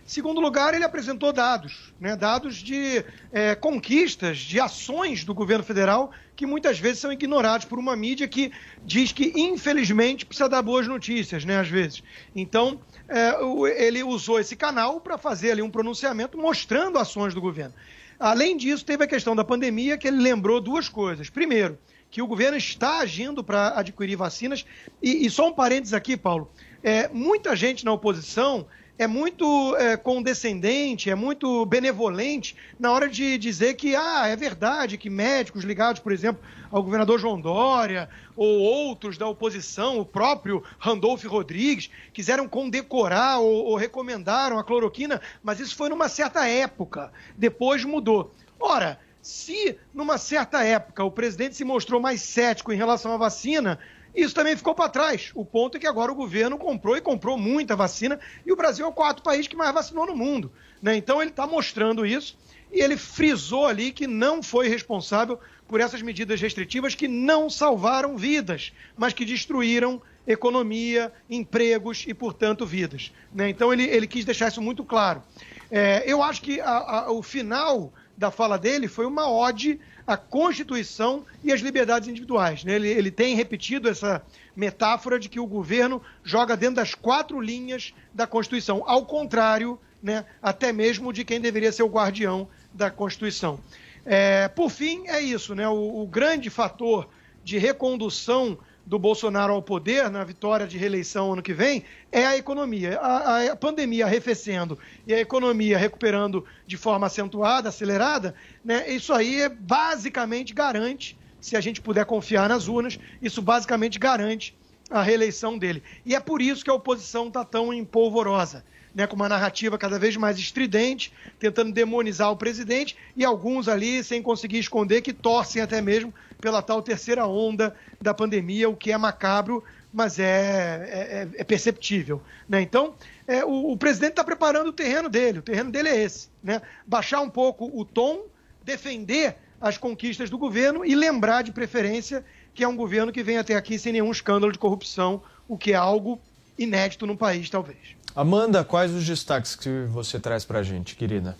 Segundo lugar, ele apresentou dados, né? Dados de é, conquistas, de ações do governo federal que muitas vezes são ignorados por uma mídia que diz que, infelizmente, precisa dar boas notícias, né? Às vezes. Então, é, ele usou esse canal para fazer ali um pronunciamento mostrando ações do governo. Além disso, teve a questão da pandemia, que ele lembrou duas coisas. Primeiro, que o governo está agindo para adquirir vacinas. E, e só um parênteses aqui, Paulo. É, muita gente na oposição é muito é, condescendente, é muito benevolente na hora de dizer que ah, é verdade que médicos ligados, por exemplo, ao governador João Dória ou outros da oposição, o próprio Randolfo Rodrigues, quiseram condecorar ou, ou recomendaram a cloroquina, mas isso foi numa certa época, depois mudou. Ora, se numa certa época o presidente se mostrou mais cético em relação à vacina, isso também ficou para trás. O ponto é que agora o governo comprou e comprou muita vacina e o Brasil é o quarto país que mais vacinou no mundo, né? Então ele está mostrando isso e ele frisou ali que não foi responsável por essas medidas restritivas que não salvaram vidas, mas que destruíram economia, empregos e, portanto, vidas, né? Então ele, ele quis deixar isso muito claro. É, eu acho que a, a, o final da fala dele foi uma ode à Constituição e às liberdades individuais, né? Ele, ele tem repetido essa metáfora de que o governo joga dentro das quatro linhas da Constituição, ao contrário, né, até mesmo de quem deveria ser o guardião da Constituição. É, por fim, é isso, né? O, o grande fator de recondução do Bolsonaro ao poder, na vitória de reeleição ano que vem, é a economia. A, a pandemia arrefecendo e a economia recuperando de forma acentuada, acelerada, né, isso aí é, basicamente garante, se a gente puder confiar nas urnas, isso basicamente garante a reeleição dele. E é por isso que a oposição está tão empolvorosa, né, com uma narrativa cada vez mais estridente, tentando demonizar o presidente, e alguns ali, sem conseguir esconder, que torcem até mesmo pela tal terceira onda da pandemia, o que é macabro, mas é, é, é perceptível, né? Então, é, o, o presidente está preparando o terreno dele, o terreno dele é esse, né? Baixar um pouco o tom, defender as conquistas do governo e lembrar de preferência que é um governo que vem até aqui sem nenhum escândalo de corrupção, o que é algo inédito no país, talvez. Amanda, quais os destaques que você traz para a gente, querida?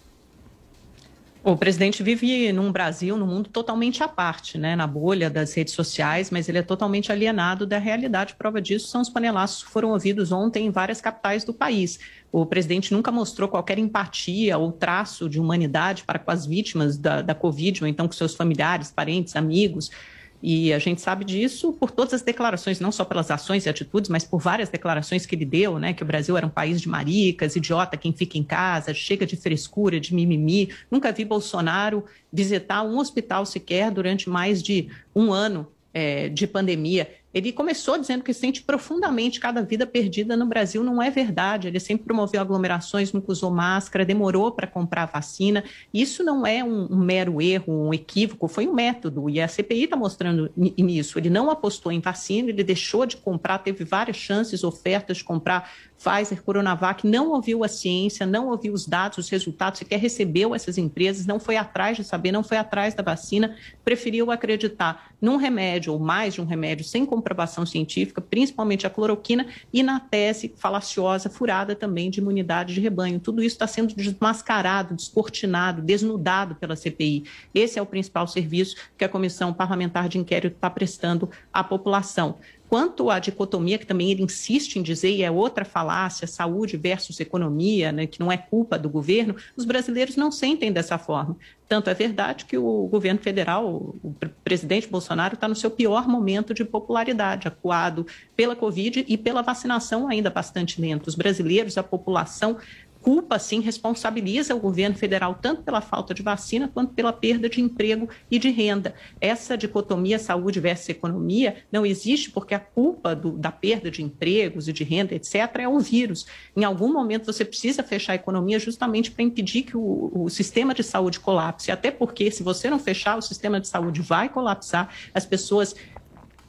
O presidente vive num Brasil, num mundo totalmente à parte, né, na bolha das redes sociais, mas ele é totalmente alienado da realidade. Prova disso são os panelaços que foram ouvidos ontem em várias capitais do país. O presidente nunca mostrou qualquer empatia ou traço de humanidade para com as vítimas da, da Covid, ou então com seus familiares, parentes, amigos. E a gente sabe disso por todas as declarações, não só pelas ações e atitudes, mas por várias declarações que ele deu, né? Que o Brasil era um país de maricas, idiota quem fica em casa, chega de frescura, de mimimi. Nunca vi Bolsonaro visitar um hospital sequer durante mais de um ano é, de pandemia. Ele começou dizendo que sente profundamente cada vida perdida no Brasil. Não é verdade. Ele sempre promoveu aglomerações, nunca usou máscara, demorou para comprar vacina. Isso não é um, um mero erro, um equívoco, foi um método. E a C P I está mostrando nisso. Ele não apostou em vacina, ele deixou de comprar, teve várias chances, ofertas de comprar Pfizer, Coronavac, não ouviu a ciência, não ouviu os dados, os resultados, sequer recebeu essas empresas, não foi atrás de saber, não foi atrás da vacina, preferiu acreditar num remédio ou mais de um remédio sem comprovação científica, principalmente a cloroquina, e na tese falaciosa, furada também de imunidade de rebanho. Tudo isso está sendo desmascarado, descortinado, desnudado pela C P I. Esse é o principal serviço que a Comissão Parlamentar de Inquérito está prestando à população. Quanto à dicotomia, que também ele insiste em dizer, e é outra falácia, saúde versus economia, né, que não é culpa do governo, os brasileiros não sentem dessa forma. Tanto é verdade que o governo federal, o presidente Bolsonaro, está no seu pior momento de popularidade, acuado pela Covid e pela vacinação ainda bastante lenta. Os brasileiros, a população, culpa, sim, responsabiliza o governo federal tanto pela falta de vacina quanto pela perda de emprego e de renda. Essa dicotomia saúde versus economia não existe porque a culpa do, da perda de empregos e de renda, etcétera, é o vírus. Em algum momento você precisa fechar a economia justamente para impedir que o, o sistema de saúde colapse, até porque se você não fechar, o sistema de saúde vai colapsar, as pessoas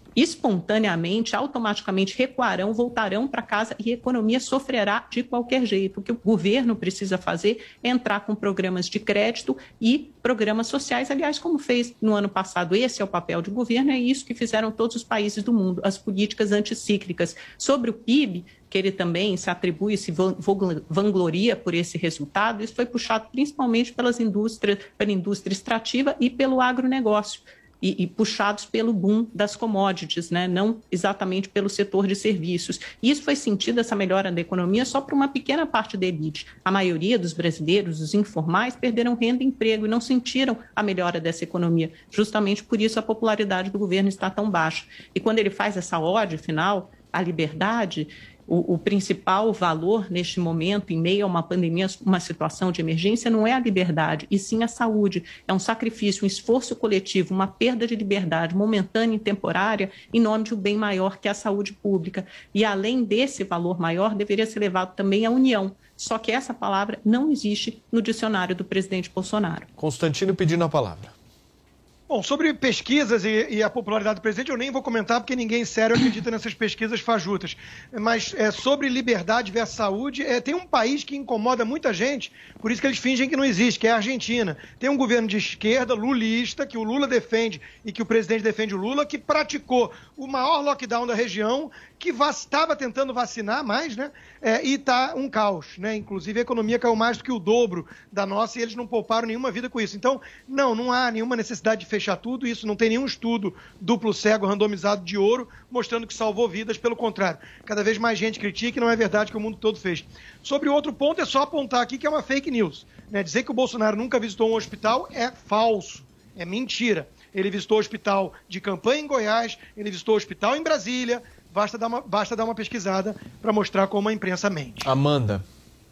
espontaneamente, automaticamente recuarão, voltarão para casa e a economia sofrerá de qualquer jeito. O que o governo precisa fazer é entrar com programas de crédito e programas sociais, aliás, como fez no ano passado. Esse é o papel do governo, é isso que fizeram todos os países do mundo, as políticas anticíclicas. Sobre o P I B, que ele também se atribui, se vangloria por esse resultado, isso foi puxado principalmente pelas indústrias, pela indústria extrativa e pelo agronegócio. E, e puxados pelo boom das commodities, né? Não exatamente pelo setor de serviços. E isso foi sentido, essa melhora da economia, só para uma pequena parte da elite. A maioria dos brasileiros, os informais, perderam renda e emprego e não sentiram a melhora dessa economia. Justamente por isso a popularidade do governo está tão baixa. E quando ele faz essa ode final à liberdade, O, o principal valor neste momento, em meio a uma pandemia, uma situação de emergência, não é a liberdade, e sim a saúde. É um sacrifício, um esforço coletivo, uma perda de liberdade momentânea e temporária em nome de um bem maior que é a saúde pública. E além desse valor maior, deveria ser levado também a união. Só que essa palavra não existe no dicionário do presidente Bolsonaro. Constantino pedindo a palavra. Bom, sobre pesquisas e, e a popularidade do presidente, eu nem vou comentar porque ninguém sério acredita nessas pesquisas fajutas. Mas é, sobre liberdade versus saúde, é, tem um país que incomoda muita gente, por isso que eles fingem que não existe, que é a Argentina. Tem um governo de esquerda, lulista, que o Lula defende e que o presidente defende o Lula, que praticou o maior lockdown da região, que estava tentando vacinar mais, né? É, e está um caos, né? Inclusive a economia caiu mais do que o dobro da nossa e eles não pouparam nenhuma vida com isso. Então, não, não há nenhuma necessidade de fechar tudo, isso não tem nenhum estudo duplo cego randomizado de ouro mostrando que salvou vidas, pelo contrário. Cada vez mais gente critica e não é verdade que o mundo todo fez. Sobre outro ponto, é só apontar aqui que é uma fake news, né? Dizer que o Bolsonaro nunca visitou um hospital é falso, é mentira. Ele visitou o hospital de campanha em Goiás, ele visitou o hospital em Brasília. Basta dar uma, basta dar uma pesquisada para mostrar como a imprensa mente. Amanda.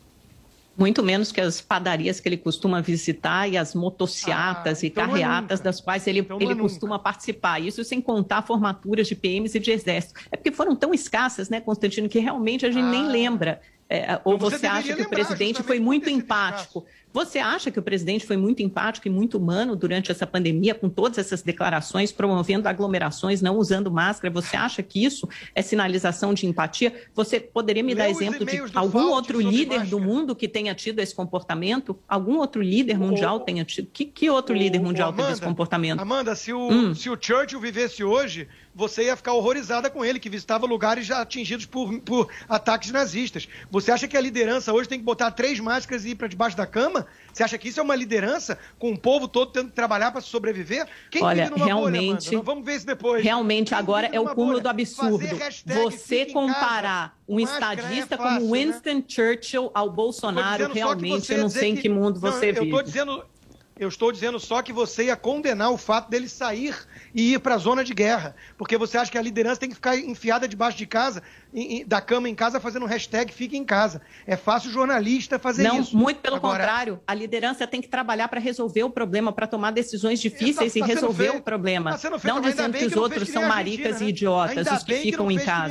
Muito menos que as padarias que ele costuma visitar e as motociatas ah, e então carreatas é das quais ele, então ele costuma nunca. participar. Isso sem contar formaturas de P Ms e de Exército. É porque foram tão escassas, né, Constantino, que realmente a gente ah. nem lembra. É, ou você, você acha que o presidente foi muito empático? Você acha que o presidente foi muito empático e muito humano durante essa pandemia, com todas essas declarações, promovendo aglomerações, não usando máscara? Você acha que isso é sinalização de empatia? Você poderia me Lê dar exemplo de algum outro líder do mundo que tenha tido esse comportamento? Algum outro líder mundial o, tenha tido? Que, que outro o, líder mundial Amanda, teve esse comportamento? Amanda, se o, hum. se o Churchill vivesse hoje, você ia ficar horrorizada com ele, que visitava lugares já atingidos por, por ataques nazistas. Você acha que a liderança hoje tem que botar três máscaras e ir para debaixo da cama? Você acha que isso é uma liderança com o povo todo tendo que trabalhar para sobreviver? Quem Olha, vive numa realmente, bolha, vamos ver isso depois. Realmente Quem agora é o cúmulo bolha? do absurdo. Você comparar um estadista é fácil, como Winston né? Churchill ao Bolsonaro, realmente eu não sei em que mundo você não, vive. Eu tô dizendo... Eu estou dizendo só que você ia condenar o fato dele sair e ir para a zona de guerra. Porque você acha que a liderança tem que ficar enfiada debaixo de casa, em, em, da cama em casa, fazendo um hashtag Fique em Casa. É fácil o jornalista fazer Não, isso. Não, muito pelo Agora... contrário. A liderança tem que trabalhar para resolver o problema, para tomar decisões difíceis tá, tá e resolver feito, o problema. Tá feito, não dizendo que os que outros são maricas né? e idiotas, ainda os que ficam que em casa.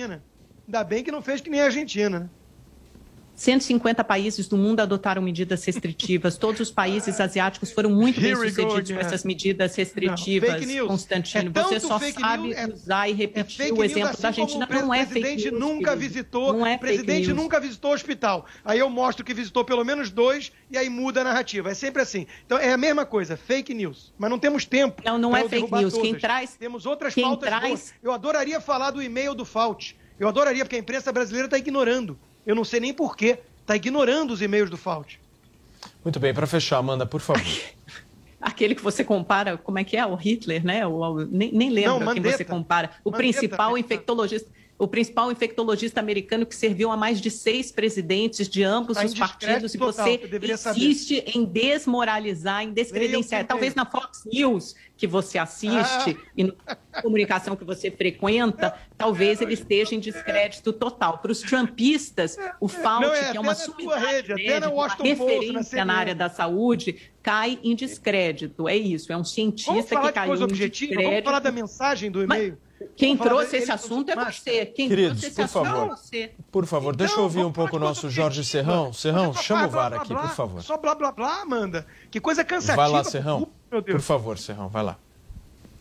Ainda bem que não fez que nem a Argentina, né? cento e cinquenta países do mundo adotaram medidas restritivas. Todos os países asiáticos foram muito bem-sucedidos com essas medidas restritivas, não, Constantino. É Você só sabe news, é, usar e repetir é o exemplo assim da Argentina. Não é fake news. Nunca visitou, não é presidente nunca visitou o hospital. Aí eu mostro que visitou pelo menos dois e aí muda a narrativa. É sempre assim. Então é a mesma coisa, fake news. Mas não temos tempo. Não, não é fake news. Quem traz... Temos outras quem pautas traz... boas. Eu adoraria falar do e-mail do Fauci. Eu adoraria, porque a imprensa brasileira está ignorando. Eu não sei nem porquê. Está ignorando os e-mails do Fauci. Muito bem, para fechar, Amanda, por favor. Aquele que você compara, como é que é? O Hitler, né? O, o, nem, nem lembro não, a quem você compara. O Mandetta, principal infectologista... O principal infectologista americano que serviu a mais de seis presidentes de ambos tá os partidos, e você insiste saber. em desmoralizar, em descredenciar. Talvez na Fox News que você assiste ah. e na comunicação que você frequenta, talvez ele esteja em descrédito total. Para os trumpistas, o Fauci, Não, é, que é uma sumidade médica, uma referência na área da saúde, cai em descrédito. É isso, é um cientista que caiu em descrédito. Vamos falar da mensagem do e-mail? Mas, Quem trouxe esse assunto é você. Quem Queridos, trouxe esse por assunto favor, é você. Por favor, deixa eu ouvir um pouco o nosso Jorge Serrão. Serrão, chama o V A R aqui, por favor. Só blá, blá, blá, Amanda. Que coisa cansativa. Vai lá, Serrão. Por favor, Serrão, vai lá.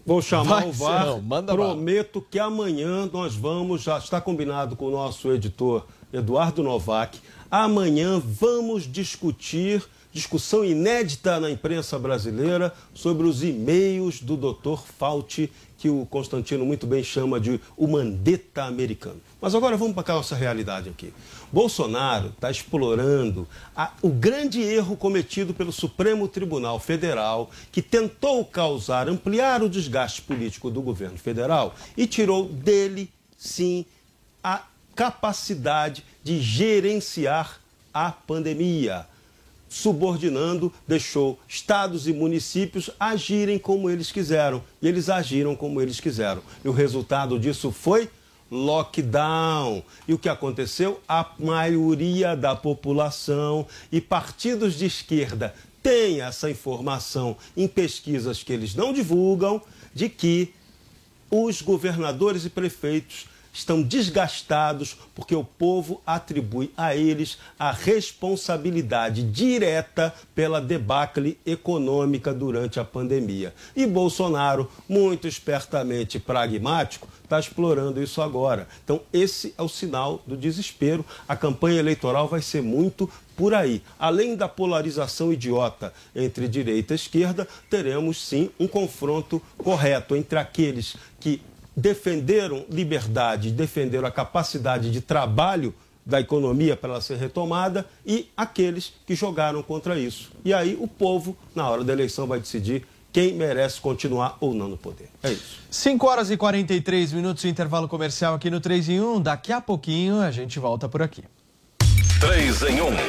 Vou chamar Vai o V A R. ser, não. Manda Prometo bala. Que amanhã nós vamos, já está combinado com o nosso editor Eduardo Novak, amanhã vamos discutir, discussão inédita na imprensa brasileira, sobre os e-mails do doutor Fauci, que o Constantino muito bem chama de o Mandetta americano. Mas agora vamos para a nossa realidade aqui. Bolsonaro está explorando a, o grande erro cometido pelo Supremo Tribunal Federal, que tentou causar, ampliar o desgaste político do governo federal e tirou dele, sim, a capacidade de gerenciar a pandemia. Subordinando, deixou estados e municípios agirem como eles quiseram. E eles agiram como eles quiseram. E o resultado disso foi lockdown. E o que aconteceu? A maioria da população e partidos de esquerda tem essa informação em pesquisas que eles não divulgam, de que os governadores e prefeitos estão desgastados porque o povo atribui a eles a responsabilidade direta pela debacle econômica durante a pandemia. E Bolsonaro, muito espertamente pragmático, está explorando isso agora. Então, esse é o sinal do desespero. A campanha eleitoral vai ser muito por aí. Além da polarização idiota entre direita e esquerda, teremos sim um confronto correto entre aqueles que defenderam liberdade, defenderam a capacidade de trabalho da economia para ela ser retomada e aqueles que jogaram contra isso. E aí o povo, na hora da eleição, vai decidir quem merece continuar ou não no poder. É isso. cinco horas e quarenta e três minutos, intervalo comercial aqui no três em um. Daqui a pouquinho a gente volta por aqui. três em um.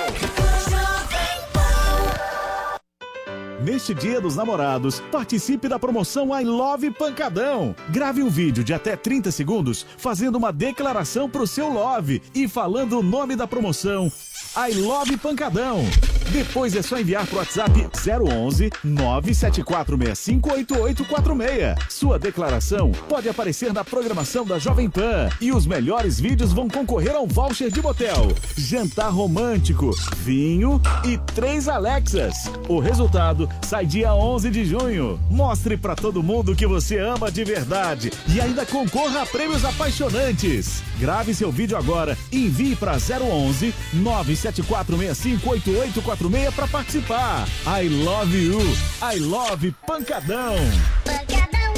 Neste Dia dos Namorados, participe da promoção I Love Pancadão. Grave um vídeo de até trinta segundos fazendo uma declaração pro seu love e falando o nome da promoção. I Love Pancadão. Depois é só enviar pro WhatsApp zero onze, nove sete quatro seis cinco oito oito quatro seis. Sua declaração pode aparecer na programação da Jovem Pan e os melhores vídeos vão concorrer a um voucher de motel, jantar romântico, vinho e três Alexas. O resultado sai dia onze de junho. Mostre pra todo mundo que você ama de verdade e ainda concorra a prêmios apaixonantes. Grave seu vídeo agora e envie para zero onze, nove sete quatro seis cinco oito oito quatro seis para participar. I love you. I love Pancadão. Pancadão.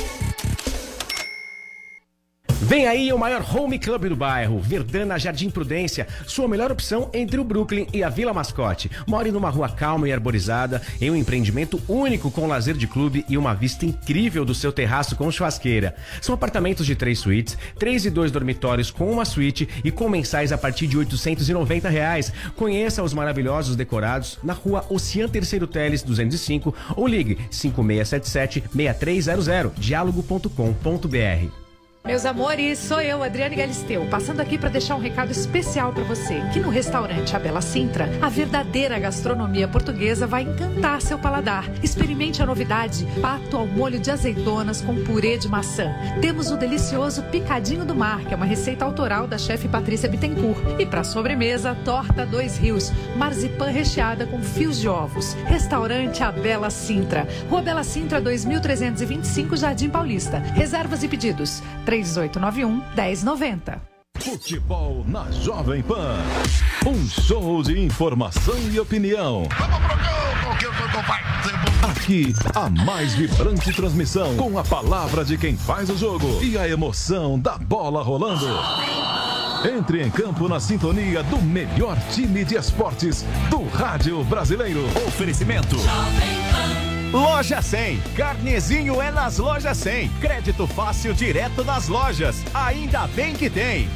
Vem aí o maior home club do bairro, Verdana Jardim Prudência, sua melhor opção entre o Brooklyn e a Vila Mascote. More numa rua calma e arborizada, em um empreendimento único com lazer de clube e uma vista incrível do seu terraço com churrasqueira. São apartamentos de três suítes, três e dois dormitórios com uma suíte e com mensais a partir de oitocentos e noventa reais. Conheça os maravilhosos decorados na rua Ocean Terceiro Teles duzentos e cinco ou ligue cinco seis sete sete, seis três zero zero, diálogo ponto com ponto br. Meus amores, sou eu, Adriane Galisteu, passando aqui para deixar um recado especial para você, que no restaurante A Bela Sintra, a verdadeira gastronomia portuguesa vai encantar seu paladar. Experimente a novidade, pato ao molho de azeitonas com purê de maçã. Temos o delicioso picadinho do mar, que é uma receita autoral da chefe Patrícia Bittencourt. E para sobremesa, torta Dois Rios, marzipan recheada com fios de ovos. Restaurante A Bela Sintra, Rua Bela Sintra dois mil trezentos e vinte e cinco, Jardim Paulista. Reservas e pedidos três oito nove um, dez noventa. Futebol na Jovem Pan. Um show de informação e opinião. Aqui, a mais vibrante transmissão, com a palavra de quem faz o jogo e a emoção da bola rolando. Entre em campo na sintonia do melhor time de esportes do rádio brasileiro. Oferecimento Loja cem. Carnezinho é nas Lojas cem. Crédito fácil direto nas lojas. Ainda bem que tem.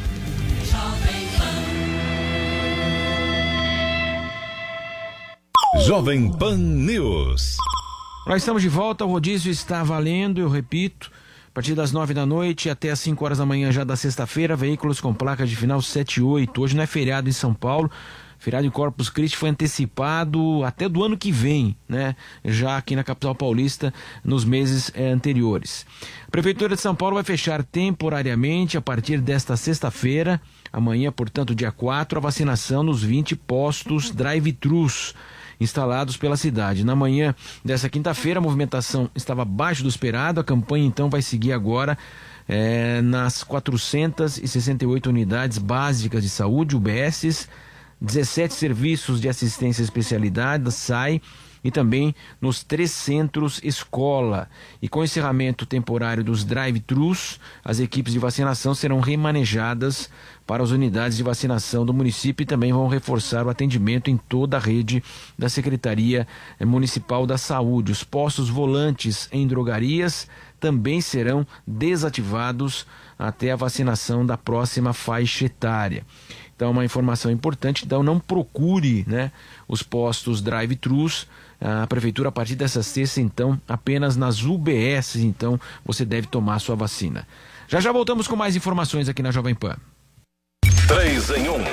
Jovem Pan News. Nós estamos de volta, o rodízio está valendo, eu repito, a partir das nove da noite até as cinco horas da manhã já da sexta-feira, veículos com placas de final sete e oito. Hoje não é feriado em São Paulo. Feriado em Corpus Christi foi antecipado até do ano que vem, né? Já aqui na capital paulista, nos meses eh, anteriores. A Prefeitura de São Paulo vai fechar temporariamente, a partir desta sexta-feira, amanhã, portanto, dia quatro, a vacinação nos vinte postos drive-thrus, instalados pela cidade. Na manhã dessa quinta-feira, a movimentação estava abaixo do esperado. A campanha, então, vai seguir agora é, nas quatrocentas e sessenta e oito unidades básicas de saúde, U B S, dezessete serviços de assistência especializada, S A I, e também nos três centros escola. E com o encerramento temporário dos drive-thrus, as equipes de vacinação serão remanejadas para as unidades de vacinação do município e também vão reforçar o atendimento em toda a rede da Secretaria Municipal da Saúde. Os postos volantes em drogarias também serão desativados até a vacinação da próxima faixa etária. Então, uma informação importante, então não procure, né, os postos drive-thrus. A prefeitura, a partir dessa sexta, então, apenas nas U B S, então, você deve tomar a sua vacina. Já já voltamos com mais informações aqui na Jovem Pan. três em um.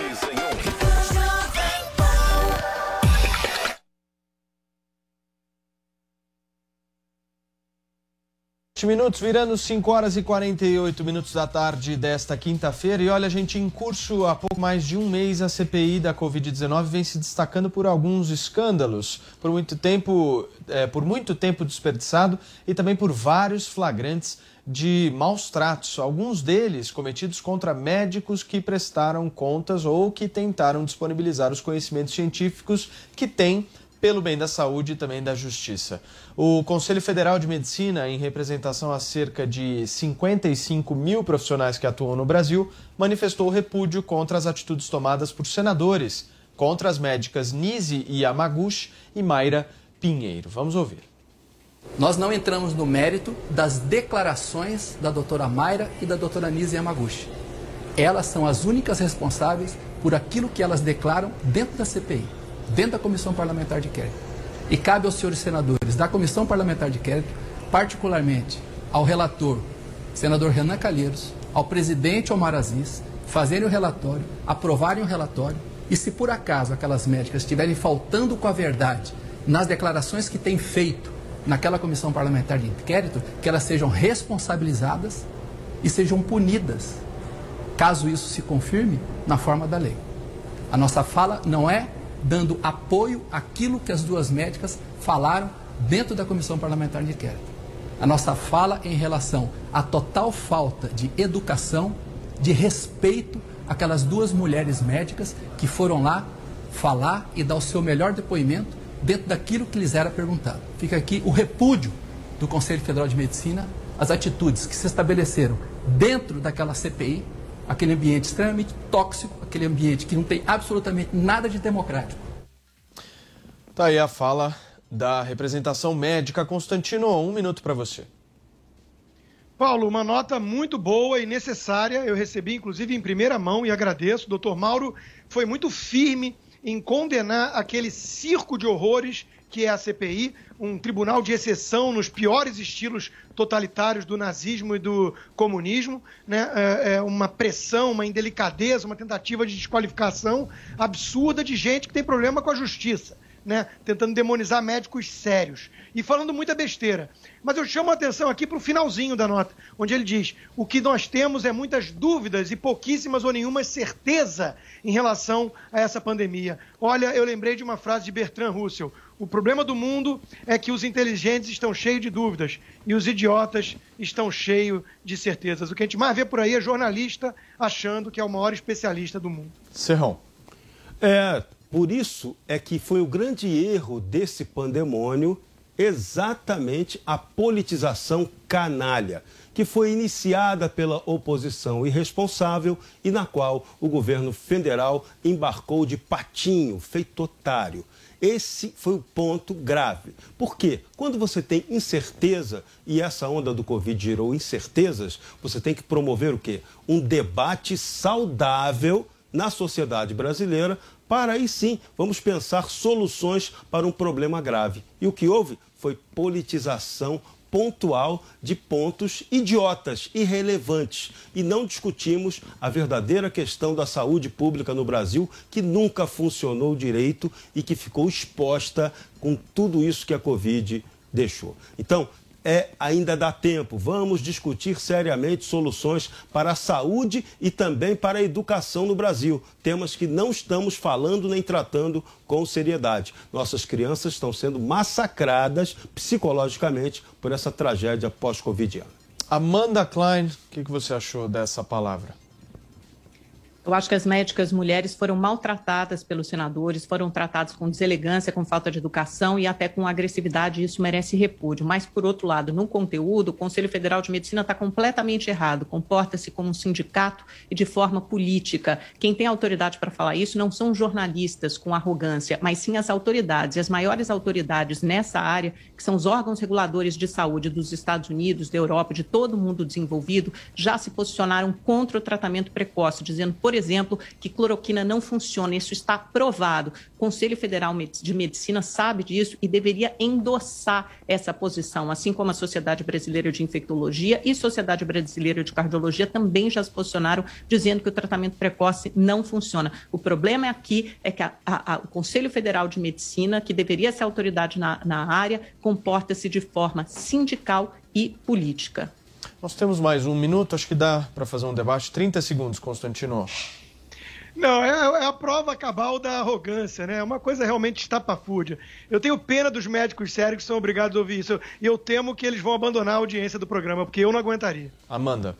Minutos, virando cinco horas e quarenta e oito minutos da tarde desta quinta-feira. E olha, gente, em curso há pouco mais de um mês, a C P I da covid dezenove vem se destacando por alguns escândalos, por muito tempo, é, por muito tempo desperdiçado e também por vários flagrantes de maus tratos, alguns deles cometidos contra médicos que prestaram contas ou que tentaram disponibilizar os conhecimentos científicos que têm pelo bem da saúde e também da justiça. O Conselho Federal de Medicina, em representação a cerca de cinquenta e cinco mil profissionais que atuam no Brasil, manifestou repúdio contra as atitudes tomadas por senadores contra as médicas Nise Yamaguchi e Mayra Pinheiro. Vamos ouvir. Nós não entramos no mérito das declarações da doutora Mayra e da doutora Nise Yamaguchi. Elas são as únicas responsáveis por aquilo que elas declaram dentro da C P I, dentro da Comissão Parlamentar de Inquérito. E cabe aos senhores senadores da Comissão Parlamentar de Inquérito, particularmente ao relator, senador Renan Calheiros, ao presidente Omar Aziz, fazerem o relatório, aprovarem o relatório, e se por acaso aquelas médicas estiverem faltando com a verdade nas declarações que têm feito naquela Comissão Parlamentar de Inquérito, que elas sejam responsabilizadas e sejam punidas, caso isso se confirme na forma da lei. A nossa fala não é dando apoio àquilo que as duas médicas falaram dentro da Comissão Parlamentar de Inquérito. A nossa fala é em relação à total falta de educação, de respeito àquelas duas mulheres médicas que foram lá falar e dar o seu melhor depoimento dentro daquilo que lhes era perguntado. Fica aqui o repúdio do Conselho Federal de Medicina às atitudes que se estabeleceram dentro daquela C P I, aquele ambiente extremamente tóxico, aquele ambiente que não tem absolutamente nada de democrático. Tá aí a fala da representação médica. Constantino, um minuto para você. Paulo, uma nota muito boa e necessária, eu recebi inclusive em primeira mão e agradeço. O doutor Mauro foi muito firme em condenar aquele circo de horrores que é a C P I, um tribunal de exceção nos piores estilos totalitários do nazismo e do comunismo, né? É, é uma pressão, uma indelicadeza, uma tentativa de desqualificação absurda de gente que tem problema com a justiça, né? Tentando demonizar médicos sérios e falando muita besteira. Mas eu chamo a atenção aqui para o finalzinho da nota, onde ele diz: o que nós temos é muitas dúvidas e pouquíssimas ou nenhuma certeza em relação a essa pandemia. Olha, eu lembrei de uma frase de Bertrand Russell: o problema do mundo é que os inteligentes estão cheios de dúvidas e os idiotas estão cheios de certezas. O que a gente mais vê por aí é jornalista achando que é o maior especialista do mundo. Serrão. É, por isso é que foi o grande erro desse pandemônio exatamente a politização canalha, que foi iniciada pela oposição irresponsável e na qual o governo federal embarcou de patinho, feito otário. Esse foi o ponto grave. Por quê? Quando você tem incerteza, e essa onda do Covid gerou incertezas, você tem que promover o quê? Um debate saudável na sociedade brasileira, para aí sim vamos pensar soluções para um problema grave. E o que houve foi politização pontual de pontos idiotas, irrelevantes. E não discutimos a verdadeira questão da saúde pública no Brasil, que nunca funcionou direito e que ficou exposta com tudo isso que a Covid deixou. Então, é ainda dá tempo. Vamos discutir seriamente soluções para a saúde e também para a educação no Brasil. Temas que não estamos falando nem tratando com seriedade. Nossas crianças estão sendo massacradas psicologicamente por essa tragédia pós-covidiana. Amanda Klein, o que, que você achou dessa palavra? Eu acho que as médicas mulheres foram maltratadas pelos senadores, foram tratadas com deselegância, com falta de educação e até com agressividade, e isso merece repúdio. Mas, por outro lado, no conteúdo, o Conselho Federal de Medicina está completamente errado, comporta-se como um sindicato e de forma política. Quem tem autoridade para falar isso não são jornalistas com arrogância, mas sim as autoridades. E as maiores autoridades nessa área, que são os órgãos reguladores de saúde dos Estados Unidos, da Europa, de todo o mundo desenvolvido, já se posicionaram contra o tratamento precoce, dizendo, por exemplo, que cloroquina não funciona. Isso está provado. O Conselho Federal de Medicina sabe disso e deveria endossar essa posição, assim como a Sociedade Brasileira de Infectologia e Sociedade Brasileira de Cardiologia também já se posicionaram dizendo que o tratamento precoce não funciona. O problema aqui é que a, a, a, o Conselho Federal de Medicina, que deveria ser autoridade na, na área, comporta-se de forma sindical e política. Nós temos mais um minuto, acho que dá para fazer um debate. trinta segundos, Constantino. Não, é, é a prova cabal da arrogância, né? É uma coisa realmente estapafúrdia. Eu tenho pena dos médicos sérios que são obrigados a ouvir isso. E eu temo que eles vão abandonar a audiência do programa, porque eu não aguentaria. Amanda.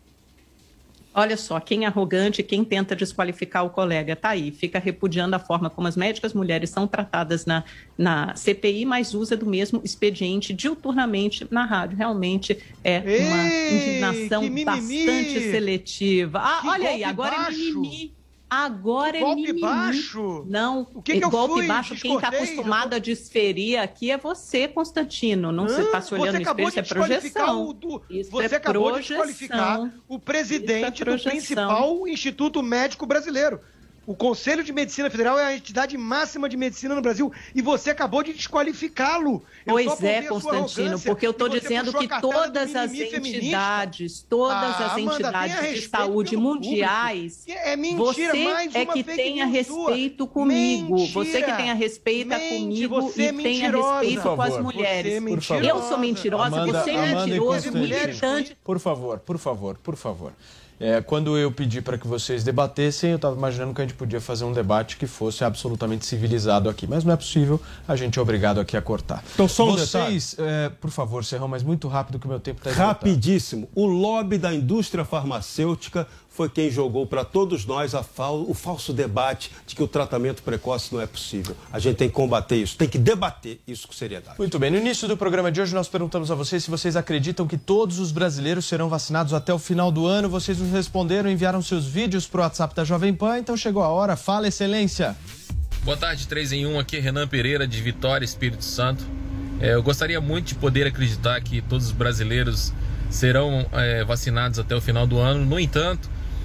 Olha só, quem é arrogante, quem tenta desqualificar o colega, tá aí, fica repudiando a forma como as médicas mulheres são tratadas na, na C P I, mas usa do mesmo expediente diuturnamente na rádio. Realmente é Ei, uma indignação bastante seletiva. Ah, Que olha aí, golpe agora baixo. é mimimi. Agora Que é golpe mimimi. baixo. Não, O que que eu golpe fui? baixo, quem está Discordei, acostumado já a desferir aqui é você, Constantino. Não você está se olhando Você no acabou espelho, de isso é desqualificar projeção. o do, Isso Você é acabou de projeção. desqualificar o presidente Isso é do projeção. principal Instituto Médico Brasileiro. O Conselho de Medicina Federal é a entidade máxima de medicina no Brasil e você acabou de desqualificá-lo. Eu só Pois apontei é, a sua Constantino, arrogância porque eu estou e você dizendo puxou a que cartada do todas as mimimi feminista. entidades, todas Ah, as Amanda, entidades tenha de respeito saúde pelo mundiais, público. É mentira, você mais é uma que fake tenha news sua. respeito comigo, Mentira. você que tenha respeito Mente, comigo você é e tenha mentirosa. respeito Por com as favor. mulheres. Você é mentirosa. Eu sou mentirosa, Amanda, você é Amanda e mentiroso, Constantino. militante. Por favor, por favor, por favor. É, quando eu pedi para que vocês debatessem, eu estava imaginando que a gente podia fazer um debate que fosse absolutamente civilizado aqui. Mas não é possível, a gente é obrigado aqui a cortar. Então, só um vocês, é, por favor, Serrão, mas muito rápido que o meu tempo está esgotado. Rapidíssimo. O lobby da indústria farmacêutica foi quem jogou para todos nós a fal- o falso debate de que o tratamento precoce não é possível. A gente tem que combater isso, tem que debater isso com seriedade. Muito bem, no início do programa de hoje nós perguntamos a vocês se vocês acreditam que todos os brasileiros serão vacinados até o final do ano. Vocês nos responderam, enviaram seus vídeos para o WhatsApp da Jovem Pan, então chegou a hora. Fala, excelência. Boa tarde, três em um, aqui é Renan Pereira, de Vitória, Espírito Santo. É, eu gostaria muito de poder acreditar que todos os brasileiros serão é, vacinados até o final do ano. No entanto,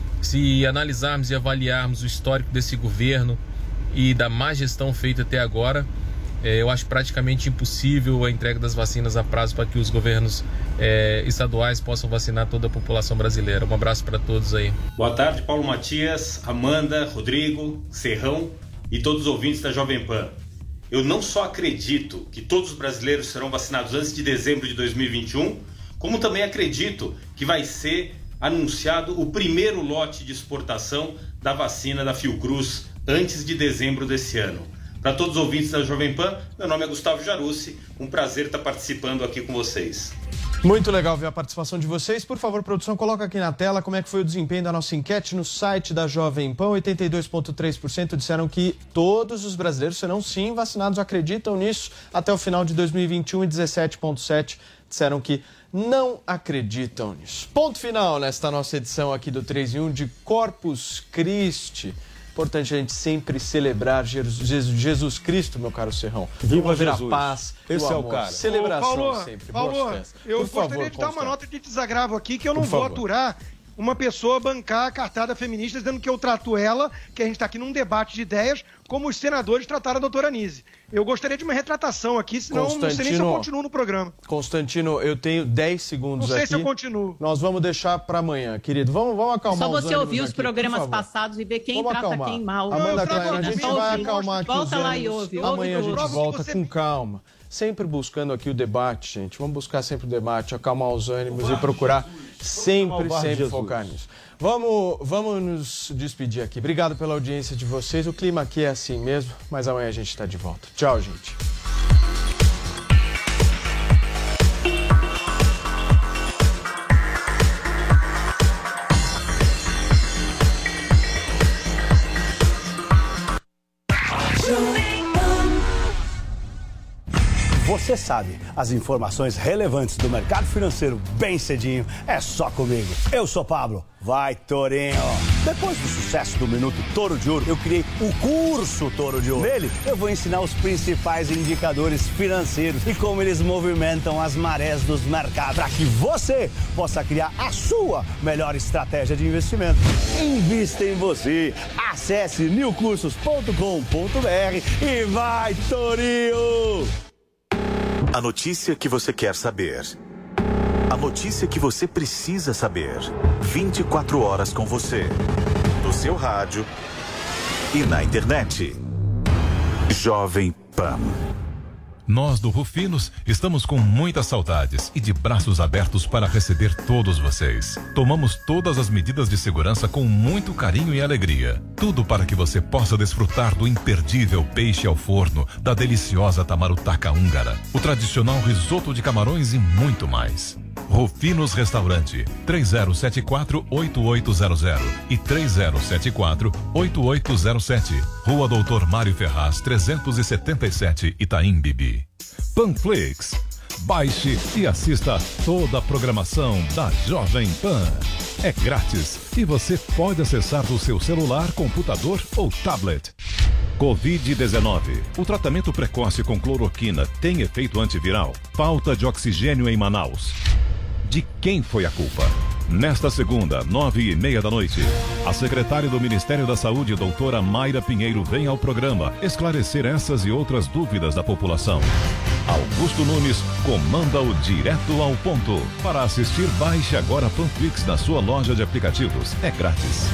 se analisarmos e avaliarmos o histórico desse governo e da má gestão feita até agora, é, eu acho praticamente impossível a entrega das vacinas a prazo para que os governos é, estaduais possam vacinar toda a população brasileira. Um abraço para todos aí. Boa tarde, Paulo Matias, Amanda, Rodrigo, Serrão e todos os ouvintes da Jovem Pan. Eu não só acredito que todos os brasileiros serão vacinados antes de dezembro de dois mil e vinte e um, como também acredito que vai ser anunciado o primeiro lote de exportação da vacina da Fiocruz antes de dezembro desse ano. Para todos os ouvintes da Jovem Pan, meu nome é Gustavo Jarussi, um prazer estar participando aqui com vocês. Muito legal ver a participação de vocês. Por favor, produção, coloca aqui na tela como é que foi o desempenho da nossa enquete no site da Jovem Pan. oitenta e dois vírgula três por cento disseram que todos os brasileiros serão sim vacinados, acreditam nisso até o final de dois mil e vinte e um, e dezessete vírgula sete por cento disseram que não acreditam nisso. Ponto final nesta nossa edição aqui do três em um de Corpus Christi. Importante a gente sempre celebrar Jesus, Jesus Cristo, meu caro Serrão. Viva Promover Jesus. a paz, Esse o é o amor. cara. Celebração Ô, Paulo, sempre. Paulo, Boas festas. eu Por gostaria favor, de dar uma Constantino. nota de desagravo aqui, que eu não Por vou favor. aturar uma pessoa bancar a cartada feminista dizendo que eu trato ela, que a gente está aqui num debate de ideias, como os senadores trataram a doutora Anísia. Eu gostaria de uma retratação aqui, senão não sei nem se eu continuo no programa. Constantino, eu tenho dez segundos aqui. Não sei aqui. se eu continuo. Nós vamos deixar para amanhã, querido. Vamos, vamos acalmar Só os você ouvir os aqui, programas passados e ver quem vamos trata acalmar. quem mal. Amanda Klein, a gente vai acalmar aqui Volta os lá ânimos. e ouve. Amanhã ouve a gente ouve. volta com calma. Sempre buscando aqui o debate, gente. Vamos buscar sempre o debate, acalmar os ânimos e procurar sempre, sempre focar nisso. Vamos, vamos nos despedir aqui. Obrigado pela audiência de vocês. O clima aqui é assim mesmo, mas amanhã a gente está de volta. Tchau, gente. Você sabe, as informações relevantes do mercado financeiro bem cedinho é só comigo. Eu sou Pablo. Vai, Torinho! Depois do sucesso do Minuto Toro de Ouro, eu criei o curso Toro de Ouro. Nele, eu vou ensinar os principais indicadores financeiros e como eles movimentam as marés dos mercados, para que você possa criar a sua melhor estratégia de investimento. Invista em você. Acesse new cursos ponto com ponto b r e vai, Torinho! A notícia que você quer saber. A notícia que você precisa saber. vinte e quatro horas com você. No seu rádio e na internet. Jovem Pan. Nós do Rufinos estamos com muitas saudades e de braços abertos para receber todos vocês. Tomamos todas as medidas de segurança com muito carinho e alegria. Tudo para que você possa desfrutar do imperdível peixe ao forno, da deliciosa tamarutaca húngara, o tradicional risoto de camarões e muito mais. Rufinos Restaurante, três zero sete quatro, oito oito zero zero e três zero sete quatro, oito oito zero sete. Rua Doutor Mário Ferraz, trezentos e setenta e sete, Itaim Bibi. Panflix. Baixe e assista toda a programação da Jovem Pan. É grátis e você pode acessar do seu celular, computador ou tablet. covid dezenove. O tratamento precoce com cloroquina tem efeito antiviral? Falta de oxigênio em Manaus. De quem foi a culpa? Nesta segunda, nove e meia da noite, a secretária do Ministério da Saúde, doutora Mayra Pinheiro, vem ao programa esclarecer essas e outras dúvidas da população. Augusto Nunes comanda o Direto ao Ponto. Para assistir, baixe agora Panflix na sua loja de aplicativos. É grátis.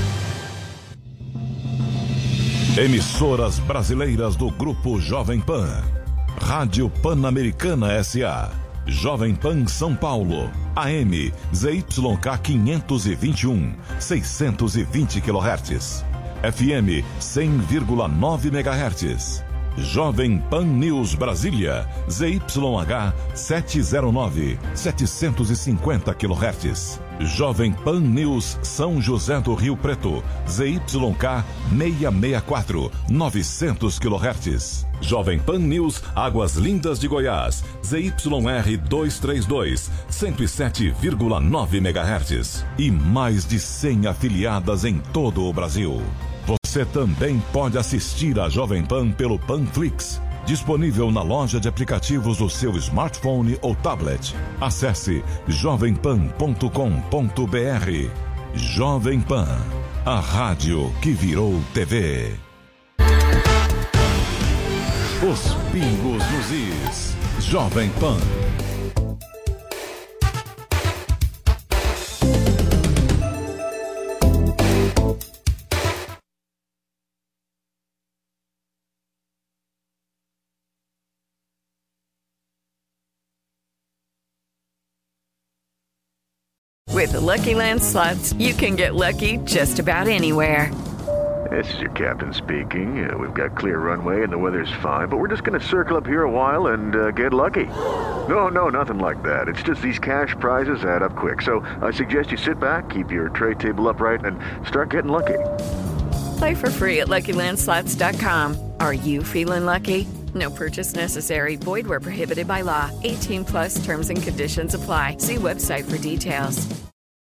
Emissoras brasileiras do Grupo Jovem Pan. Rádio Pan-Americana S A Jovem Pan São Paulo, A M Z Y K quinhentos e vinte e um, seiscentos e vinte quilohertz, F M cem vírgula nove megahertz. Jovem Pan News Brasília, Z Y H setecentos e nove, setecentos e cinquenta quilohertz. Jovem Pan News São José do Rio Preto, Z Y K seiscentos e sessenta e quatro, novecentos quilohertz. Jovem Pan News Águas Lindas de Goiás, Z Y R duzentos e trinta e dois, cento e sete vírgula nove megahertz. E mais de cem afiliadas em todo o Brasil. Você também pode assistir a Jovem Pan pelo Panflix, disponível na loja de aplicativos do seu smartphone ou tablet. Acesse jovem pan ponto com ponto b r. Jovem Pan, a rádio que virou T V. Os pingos nos is. Jovem Pan. With the Lucky Land Slots, you can get lucky just about anywhere. This is your captain speaking. Uh, we've got clear runway and the weather's fine, but we're just going to circle up here a while and uh, get lucky. No, no, nothing like that. It's just these cash prizes add up quick. So I suggest you sit back, keep your tray table upright, and start getting lucky. Play for free at Lucky Land Slots dot com. Are you feeling lucky? No purchase necessary. Void where prohibited by law. eighteen plus terms and conditions apply. See website for details.